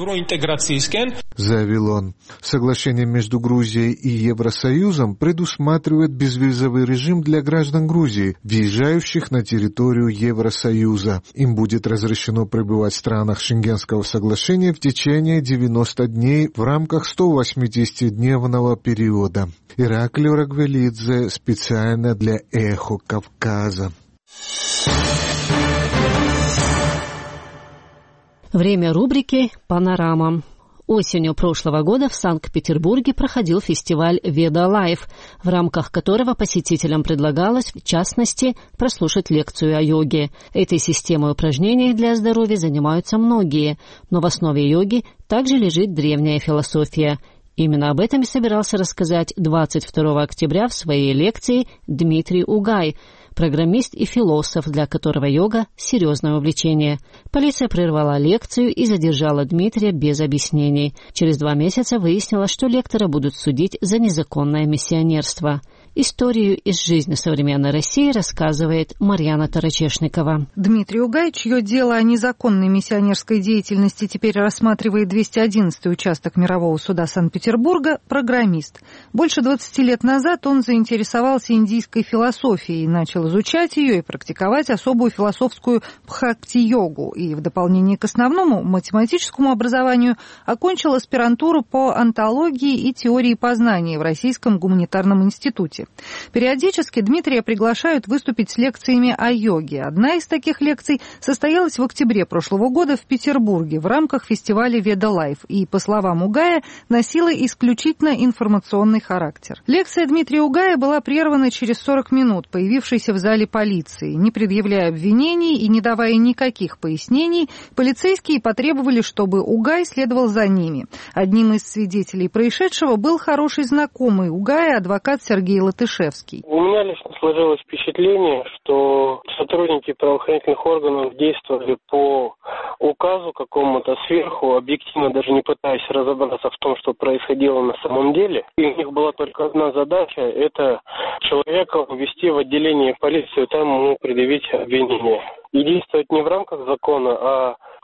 Заявил он. Соглашение между Грузией и Евросоюзом предусматривает безвизовый режим для граждан Грузии, въезжающих на территорию Евросоюза. Им будет разрешено пребывать в странах Шенгенского соглашения в течение 90 дней в рамках 180-дневного периода. Ираклий Рагвелидзе специально для «Эхо Кавказа». Время рубрики «Панорама». Осенью прошлого года в Санкт-Петербурге проходил фестиваль «Веда Лайф», в рамках которого посетителям предлагалось, в частности, прослушать лекцию о йоге. Этой системой упражнений для здоровья занимаются многие, но в основе йоги также лежит древняя философия. Именно об этом и собирался рассказать 22 октября в своей лекции Дмитрий Угай, программист и философ, для которого йога – серьезное увлечение. Полиция прервала лекцию и задержала Дмитрия без объяснений. Через 2 месяца выяснилось, что лектора будут судить за незаконное миссионерство. Историю из жизни современной России рассказывает Марьяна Тарачешникова. Дмитрий Угай, чье дело о незаконной миссионерской деятельности теперь рассматривает 211-й участок мирового суда Санкт-Петербурга, программист. Больше 20 лет назад он заинтересовался индийской философией и начал изучать ее и практиковать особую философскую бхакти-йогу. И в дополнение к основному математическому образованию окончил аспирантуру по онтологии и теории познания в Российском гуманитарном институте. Периодически Дмитрия приглашают выступить с лекциями о йоге. Одна из таких лекций состоялась в октябре прошлого года в Петербурге в рамках фестиваля «Веда Лайф» и, по словам Угая, носила исключительно информационный характер. Лекция Дмитрия Угая была прервана через 40 минут, появившейся в зале полиции. Не предъявляя обвинений и не давая никаких пояснений, полицейские потребовали, чтобы Угай следовал за ними. Одним из свидетелей происшедшего был хороший знакомый Угая, адвокат Сергей Латышевский. У меня лично сложилось впечатление, что сотрудники правоохранительных органов действовали по указу какому-то сверху, объективно даже не пытаясь разобраться в том, что происходило на самом деле. И у них была только одна задача – это человека увезти в отделение полиции, там ему предъявить обвинение. И действовать не в рамках закона, а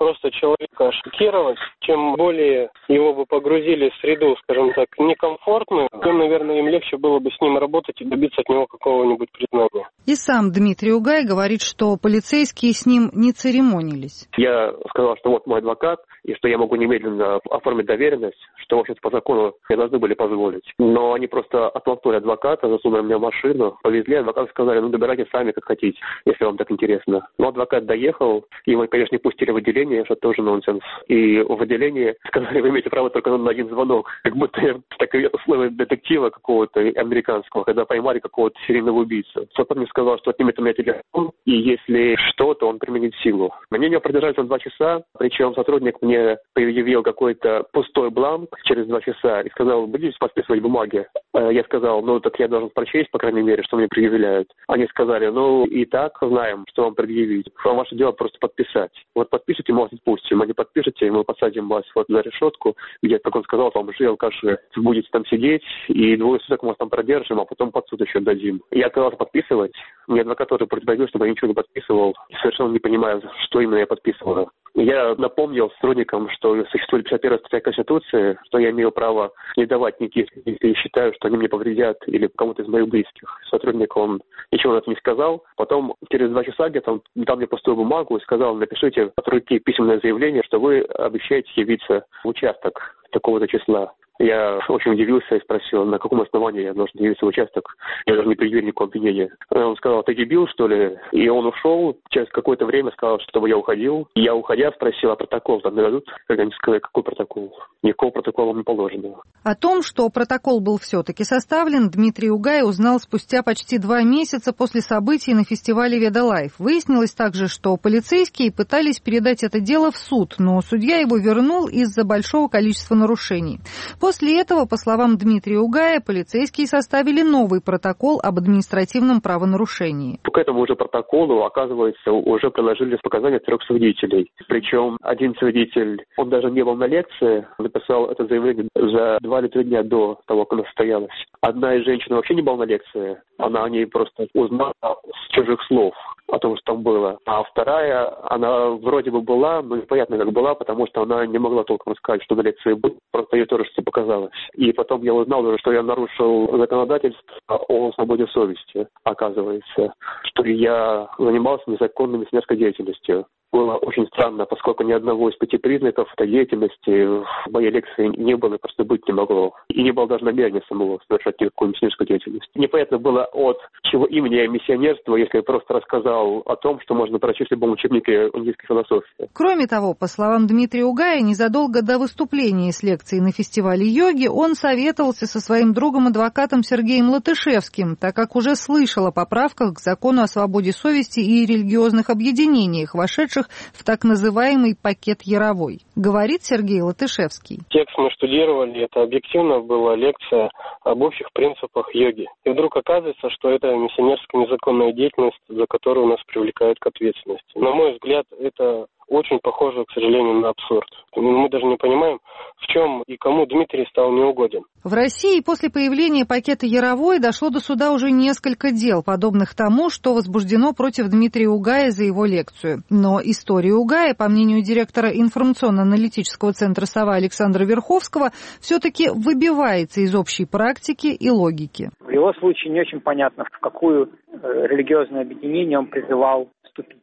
просто человека шокировать. Чем более его бы погрузили в среду, скажем так, некомфортную, тем, наверное, им легче было бы с ним работать и добиться от него какого-нибудь признания. И сам Дмитрий Угай говорит, что полицейские с ним не церемонились. Я сказал, что вот мой адвокат, и что я могу немедленно оформить доверенность, что, в общем-то, по закону мне должны были позволить. Но они просто оттолкнули адвоката, засунули меня в машину, повезли, адвокаты сказали, ну, добирайтесь сами, как хотите, если вам так интересно. Но адвокат доехал, его, конечно, не пустили в отделение, что тоже нонсенс. И в отделении сказали, вы имеете право только на один звонок. Как будто я такое условие детектива какого-то американского, когда поймали какого-то серийного убийцу. Сотрудник сказал, что отнимет у меня телефон, и если что-то, он применит силу. Мне не продержались 2 часа, причем сотрудник мне предъявил какой-то пустой бланк через 2 часа и сказал, будете подписывать бумаги? Я сказал, ну, так я должен прочесть, по крайней мере, что мне предъявляют. Они сказали, ну, и так знаем, что вам предъявить. Ваше дело просто подписать. Вот подпишите, мы вас отпустим. А не подпишите, мы посадим вас вот на решетку, где, как он сказал, там жил алкаши. Будете там сидеть, и 2 суток мы вас там продержим, а потом под суд еще дадим. Я отказался подписывать. Мне адвокат тоже предупредил, чтобы я ничего не подписывал. Совершенно не понимаю, что именно я подписывал. Я напомнил сотрудникам, что существует 51 статья Конституции, что я имею право не давать никаких, если считаю, что они мне повредят или кому-то из моих близких. Сотрудник, он ничего на это не сказал. Потом через 2 часа где-то он дал мне пустую бумагу и сказал, напишите от руки письменное заявление, что вы обещаете явиться в участок такого-то числа. Я очень удивился и спросил, на каком основании я должен явиться в участок. Я даже не предъявил никакого обвинения. Он сказал, ты дебил, что ли? И он ушел. Через какое-то время сказал, чтобы я уходил. И я, уходя, спросил, а протокол там дадут? Когда они сказали, какой протокол? Никакого протокола вам не положено. О том, что протокол был все-таки составлен, Дмитрий Угай узнал спустя почти 2 месяца после событий на фестивале Веда Лайф. Выяснилось также, что полицейские пытались передать это дело в суд, но судья его вернул из-за большого количества нарушений. После этого, по словам Дмитрия Угая, полицейские составили новый протокол об административном правонарушении. К этому уже протоколу, оказывается, уже приложили показания 3 свидетелей. Причем один свидетель, он даже не был на лекции, написал это заявление за 2 или 3 дня до того, как оно состоялось. Одна из женщин вообще не была на лекции, она о ней просто узнала с чужих слов о том, что там было. А вторая, она вроде бы была, но непонятно как была, потому что она не могла толком сказать, что на лекции был, просто ей тоже что показалось. И потом я узнал уже, что я нарушил законодательство о свободе совести, оказывается, что я занимался незаконной миссионерской деятельностью. Было очень странно, поскольку ни одного из 5 признаков этой деятельности в моей лекции не было, просто быть не могло. И не было даже намерения самого совершать никакую миссионерскую деятельность. Непонятно было, от чего имени миссионерства, если я просто рассказал о том, что можно прочесть в любом учебнике индийской философии. Кроме того, по словам Дмитрия Угая, незадолго до выступления с лекцией на фестивале йоги он советовался со своим другом-адвокатом Сергеем Латышевским, так как уже слышал о поправках к закону о свободе совести и религиозных объединениях, вошедших в так называемый пакет Яровой. Говорит Сергей Латышевский. Текст мы штудировали, это объективно была лекция об общих принципах йоги. И вдруг оказывается, что это миссионерская незаконная деятельность, за которую нас привлекают к ответственности. На мой взгляд, это очень похоже, к сожалению, на абсурд. Мы даже не понимаем, в чем и кому Дмитрий стал неугоден. В России после появления пакета Яровой дошло до суда уже несколько дел, подобных тому, что возбуждено против Дмитрия Угая за его лекцию. Но история Угая, по мнению директора информационно-аналитического центра «Сова» Александра Верховского, все-таки выбивается из общей практики и логики. В его случае не очень понятно, в какую религиозное объединение он призывал вступить.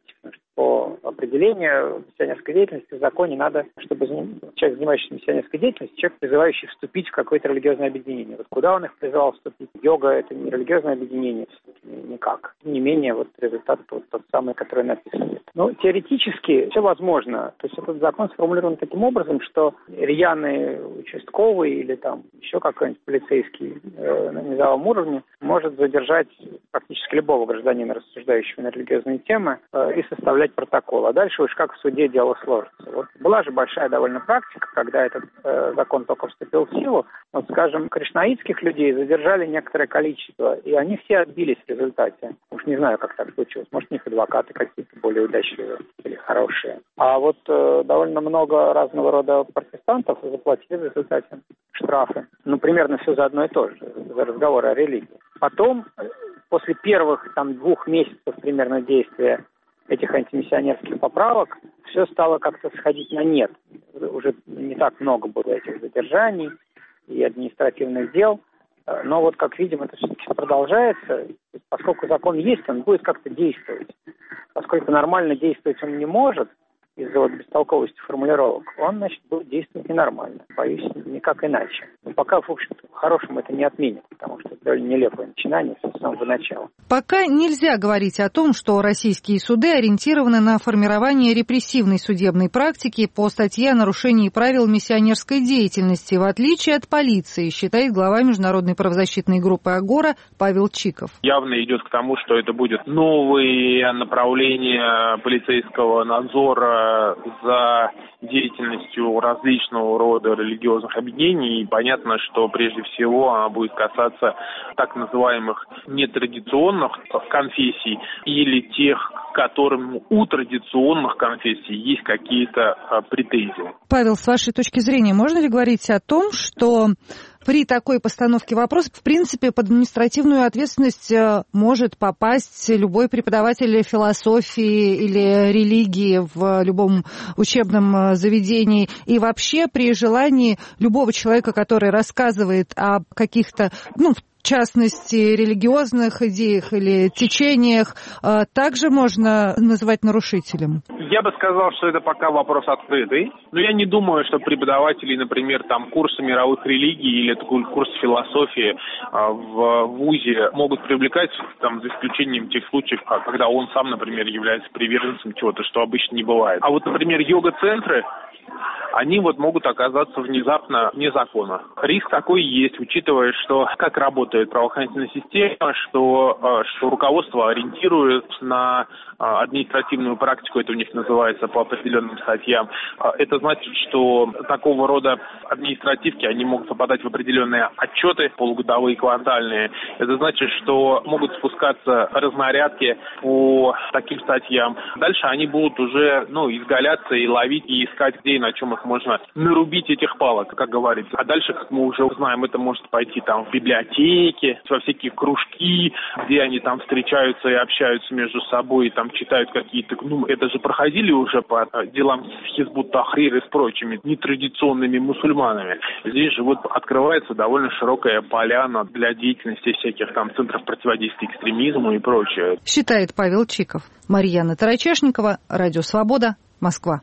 По определению миссионерской деятельности в законе надо, чтобы человек, занимающийся миссионерской деятельностью, человек, призывающий вступить в какое-то религиозное объединение. Вот куда он их призывал вступить? Йога – это не религиозное объединение, никак. Тем не менее, вот результат вот тот самый, который написан. Но теоретически все возможно. То есть этот закон сформулирован таким образом, что рьяный участковый или там еще какой-нибудь полицейский на низовом уровне может задержать практически любого гражданина, рассуждающего на религиозные темы, и составлять протокол. А дальше уж как в суде дело сложится. Вот была же большая довольно практика, когда этот закон только вступил в силу. Вот, скажем, кришнаитских людей задержали некоторое количество, и они все отбились в результате. Уж не знаю, как так случилось. Может, у них адвокаты какие-то более удачливые или хорошие. А вот довольно много разного рода протестантов заплатили в результате штрафы. Ну, примерно все за одно и то же, за разговоры о религии. Потом, после первых 2 месяцев примерно действия этих антимиссионерских поправок, все стало как-то сходить на нет. Уже не так много было этих задержаний и административных дел. Но вот, как видим, это все-таки продолжается. Поскольку закон есть, он будет как-то действовать. Поскольку нормально действовать он не может, из-за вот бестолковости формулировок, он, значит, будет действовать ненормально. Боюсь, никак иначе. Но пока, в общем-то, по-хорошему это не отменит, потому что это довольно нелепое начинание с самого начала. Пока нельзя говорить о том, что российские суды ориентированы на формирование репрессивной судебной практики по статье о нарушении правил миссионерской деятельности, в отличие от полиции, считает глава международной правозащитной группы «Агора» Павел Чиков. Явно идет к тому, что это будет новые направления полицейского надзора за деятельностью различного рода религиозных объединений. И понятно, что прежде всего она будет касаться так называемых нетрадиционных конфессий или тех, которым у традиционных конфессий есть какие-то претензии. Павел, с вашей точки зрения, можно ли говорить о том, что при такой постановке вопроса, в принципе, под административную ответственность может попасть любой преподаватель философии или религии в любом учебном заведении, и вообще при желании любого человека, который рассказывает о каких-то, в частности, религиозных идеях или течениях, также можно называть нарушителем? Я бы сказал, что это пока вопрос открытый. Но я не думаю, что преподаватели, например, курсы мировых религий или курс философии в ВУЗе могут привлекать, за исключением тех случаев, когда он сам, например, является приверженцем чего-то, что обычно не бывает. А вот, например, йога-центры, они могут оказаться внезапно вне закона. Риск такой есть, учитывая, что как работает правоохранительная система, что руководство ориентирует на административную практику, это у них называется по определенным статьям. Это значит, что такого рода административки, они могут попадать в определенные отчеты, полугодовые, квартальные. Это значит, что могут спускаться разнарядки по таким статьям. Дальше они будут уже изгаляться и ловить, и искать, где и на чем их можно нарубить, этих палок, как говорится. А дальше, как мы уже узнаем, это может пойти в библиотеки, во всякие кружки, где они встречаются и общаются между собой, и читают какие-то... это же проходили уже по делам с Хизбут Тахрир и с прочими нетрадиционными мусульманами. Здесь же открывается довольно широкая поляна для деятельности всяких центров противодействия экстремизму и прочее. Считает Павел Чиков. Марьяна Тарачешникова, Радио Свобода, Москва.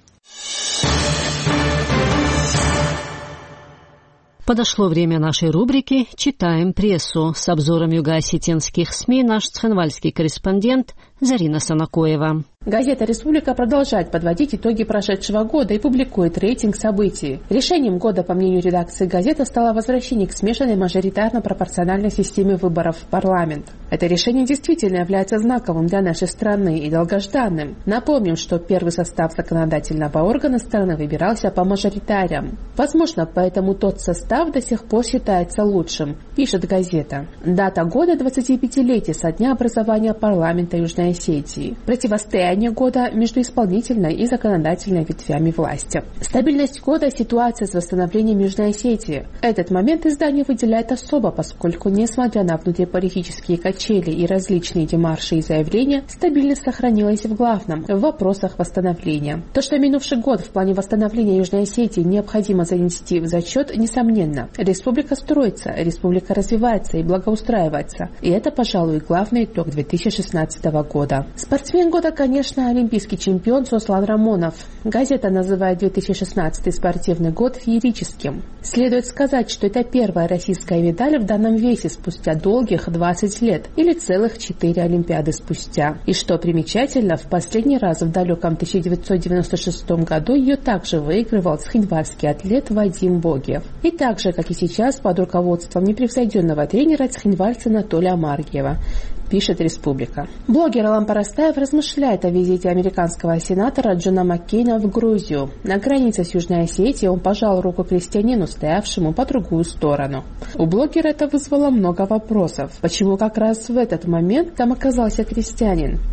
Подошло время нашей рубрики «Читаем прессу». С обзором юго-осетинских СМИ наш цхинвальский корреспондент Зарина Санакоева. Газета «Республика» продолжает подводить итоги прошедшего года и публикует рейтинг событий. Решением года, по мнению редакции газеты, стало возвращение к смешанной мажоритарно-пропорциональной системе выборов в парламент. Это решение действительно является знаковым для нашей страны и долгожданным. Напомним, что первый состав законодательного органа страны выбирался по мажоритариям. Возможно, поэтому тот состав до сих пор считается лучшим, пишет газета. Дата года – 25-летие со дня образования парламента Южной Осетии. Противостояние года между исполнительной и законодательной ветвями власти. Стабильность года – ситуация с восстановлением Южной Осетии. Этот момент издание выделяет особо, поскольку, несмотря на внутриполитические качели и различные демарши и заявления, стабильность сохранилась в главном – в вопросах восстановления. То, что минувший год в плане восстановления Южной Осетии необходимо занести в зачет, несомненно. Республика строится, республика развивается и благоустраивается. И это, пожалуй, главный итог 2016 года. Спортсмен года, конечно, олимпийский чемпион Сослан Рамонов. Газета называет 2016 спортивный год феерическим. Следует сказать, что это первая российская медаль в данном весе спустя долгих 20 лет, или целых 4 Олимпиады спустя. И что примечательно, в последний раз в далеком 1996 году ее также выигрывал цхинвальский атлет Вадим Богиев. И так же, как и сейчас, под руководством непревзойденного тренера цхинвальца Анатолия Маргиева, пишет «Республика». Блогер Алан Парастаев размышляет о визите американского сенатора Джона Маккейна в Грузию. На границе с Южной Осетией он пожал руку крестьянину, стоявшему по другую сторону. У блогера это вызвало много вопросов. Почему как раз в этот момент там оказался крестьянин?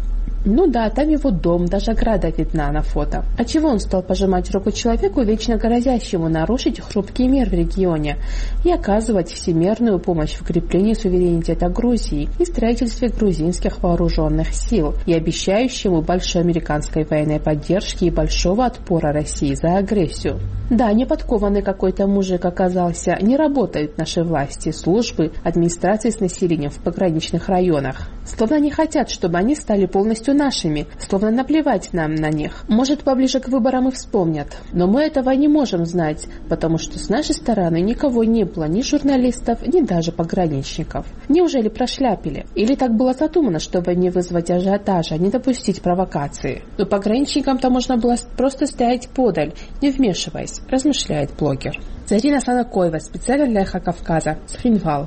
Ну да, там его дом, даже ограда видна на фото. А чего он стал пожимать руку человеку, вечно грозящему нарушить хрупкий мир в регионе и оказывать всемирную помощь в укреплении суверенитета Грузии и строительстве грузинских вооруженных сил, и обещающему большой американской военной поддержки и большого отпора России за агрессию? Да, неподкованный какой-то мужик оказался, не работают наши власти, службы, администрации с населением в пограничных районах. Словно не хотят, чтобы они стали полностью нашими, словно наплевать нам на них. Может, поближе к выборам и вспомнят. Но мы этого не можем знать, потому что с нашей стороны никого не было, ни журналистов, ни даже пограничников. Неужели прошляпили? Или так было задумано, чтобы не вызвать ажиотажа, не допустить провокации? Но пограничникам-то можно было просто стоять подаль, не вмешиваясь, размышляет блогер. Зарина Санакоева, специально для Эхо Кавказа, Цхинвал.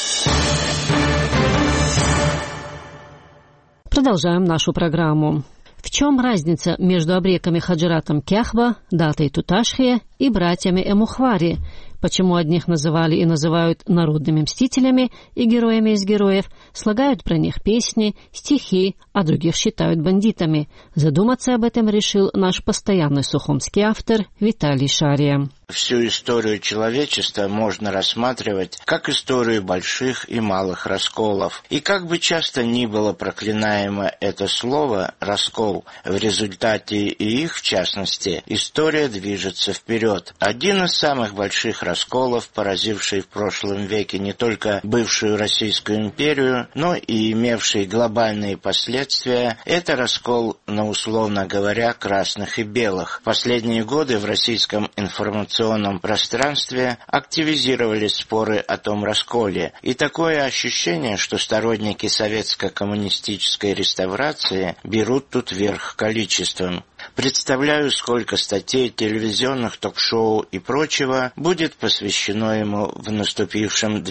Продолжаем нашу программу. В чем разница между абреками Хаджаратом Кяхба, Датой Туташхе и братьями Эмухвари? Почему одних называли и называют народными мстителями и героями из героев, слагают про них песни, стихи, а других считают бандитами? Задуматься об этом решил наш постоянный сухумский автор Виталий Шария. Всю историю человечества можно рассматривать как историю больших и малых расколов. И как бы часто ни было проклинаемо это слово «раскол», в результате и их, в частности, история движется вперед. Один из самых больших расколов, поразивший в прошлом веке не только бывшую Российскую империю, но и имевший глобальные последствия, это раскол на, условно говоря, красных и белых. В последние годы в российском информационном пространстве активизировались споры о том расколе, и такое ощущение, что сторонники советско-коммунистической реставрации берут тут верх количеством. Представляю, сколько статей, телевизионных ток-шоу и прочего будет посвящено ему в наступившем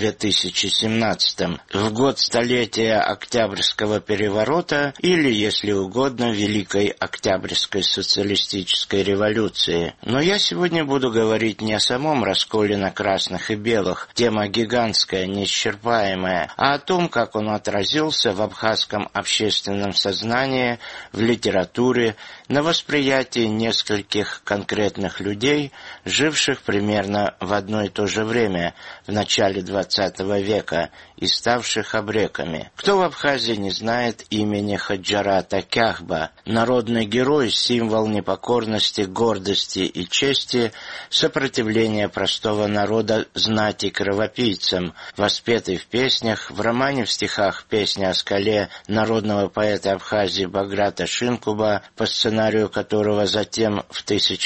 2017-м, в год столетия Октябрьского переворота или, если угодно, Великой Октябрьской социалистической революции. Но я сегодня буду говорить не о самом расколе на красных и белых, тема гигантская, неисчерпаемая, а о том, как он отразился в абхазском общественном сознании, в литературе, на восприятии нескольких конкретных людей, живших примерно в одно и то же время, в начале XX века, и ставших абреками. Кто в Абхазии не знает имени Хаджарата Кяхба? Народный герой, символ непокорности, гордости и чести, сопротивления простого народа знати кровопийцам, воспетый в песнях, в романе в стихах «Песня о скале» народного поэта Абхазии Баграта Шинкуба, по сценарию которого затем в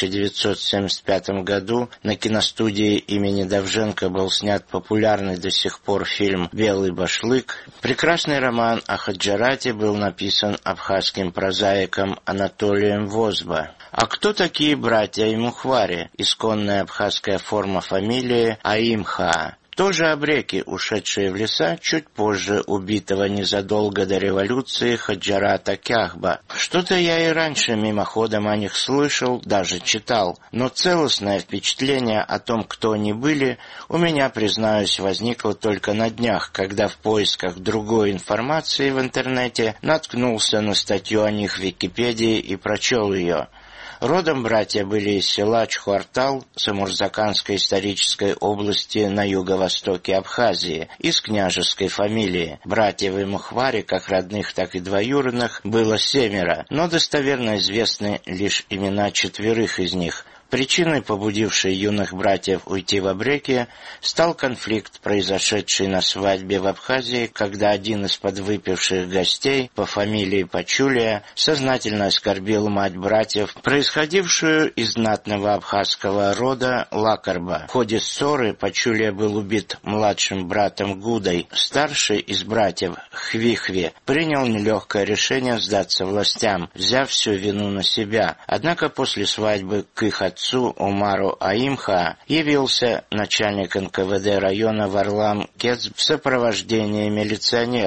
1975 году на киностудии имени Довженко был снят популярный до сих пор фильм «Белый башлык». Прекрасный роман о Хаджарате был написан абхазским прозаиком Анатолием Возба. А кто такие братья Эмухвари? Исконная абхазская форма фамилии Аимха. Тоже абреки, ушедшие в леса чуть позже убитого незадолго до революции Хаджарата Кяхба. Что-то я и раньше мимоходом о них слышал, даже читал, но целостное впечатление о том, кто они были, у меня, признаюсь, возникло только на днях, когда в поисках другой информации в интернете наткнулся на статью о них в Википедии и прочел ее. Родом братья были из села Чхуартал Самурзаканской исторической области на юго-востоке Абхазии, из княжеской фамилии. Братьев Эмухвари, как родных, так и двоюродных, было 7, но достоверно известны лишь имена 4 из них. Причиной, побудившей юных братьев уйти в абреки, стал конфликт, произошедший на свадьбе в Абхазии, когда один из подвыпивших гостей по фамилии Пачулия сознательно оскорбил мать братьев, происходившую из знатного абхазского рода Лакарба. В ходе ссоры Пачулия был убит младшим братом Гудой. Старший из братьев, Хвихви, принял нелегкое решение сдаться властям, взяв всю вину на себя. Однако после свадьбы к их отцу Умару Аимха явился начальник НКВД района Варлам Кец в сопровождении милиционеров.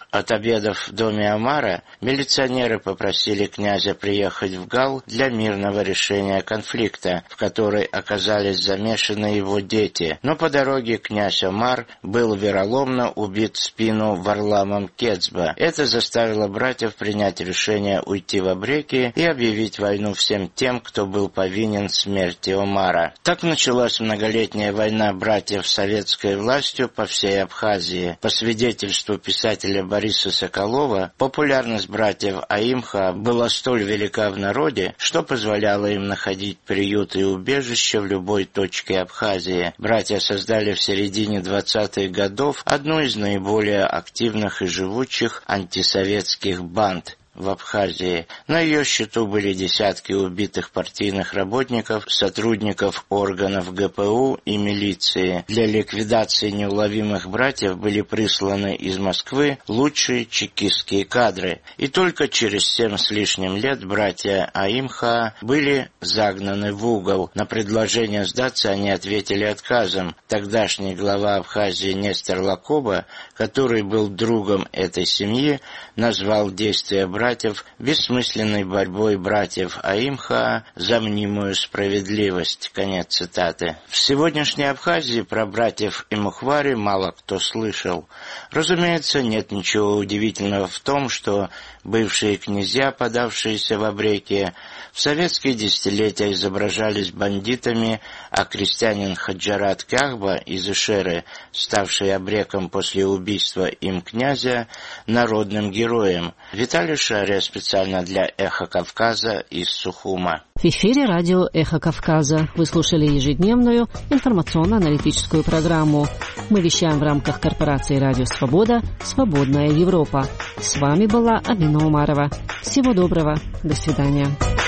от обедов в доме Омара милиционеры попросили князя приехать в Гал для мирного решения конфликта, в который оказались замешаны его дети. Но по дороге князь Омар был вероломно убит в спину Варламом Кецба. Это заставило братьев принять решение уйти в Абреки и объявить войну всем тем, кто был повинен в смерти Омара. Так началась многолетняя война братьев с советской властью по всей Абхазии. По свидетельству писателя Бориса Соколова, популярность братьев Аимха была столь велика в народе, что позволяла им находить приют и убежище в любой точке Абхазии. Братья создали в середине 20-х годов одну из наиболее активных и живучих антисоветских банд в Абхазии. На ее счету были десятки убитых партийных работников, сотрудников органов ГПУ и милиции. Для ликвидации неуловимых братьев были присланы из Москвы лучшие чекистские кадры. И только через 7 с лишним лет братья Аимха были загнаны в угол. На предложение сдаться они ответили отказом. Тогдашний глава Абхазии Нестор Лакоба, который был другом этой семьи, назвал действия братьев бессмысленной борьбой братьев Аимха за мнимую справедливость. Конец цитаты. В сегодняшней Абхазии про братьев Имухвари мало кто слышал. Разумеется, нет ничего удивительного в том, что бывшие князья, подавшиеся в Абреки, в советские десятилетия изображались бандитами, а крестьянин Хаджарат Кяхба из Ишеры, ставший абреком после убийства им князя, народным героем. Виталий Шария специально для «Эхо Кавказа» из Сухума. В эфире радио «Эхо Кавказа». Вы слушали ежедневную информационно-аналитическую программу. Мы вещаем в рамках корпорации «Радио Свобода. Свободная Европа». С вами была Амина Умарова. Всего доброго. До свидания.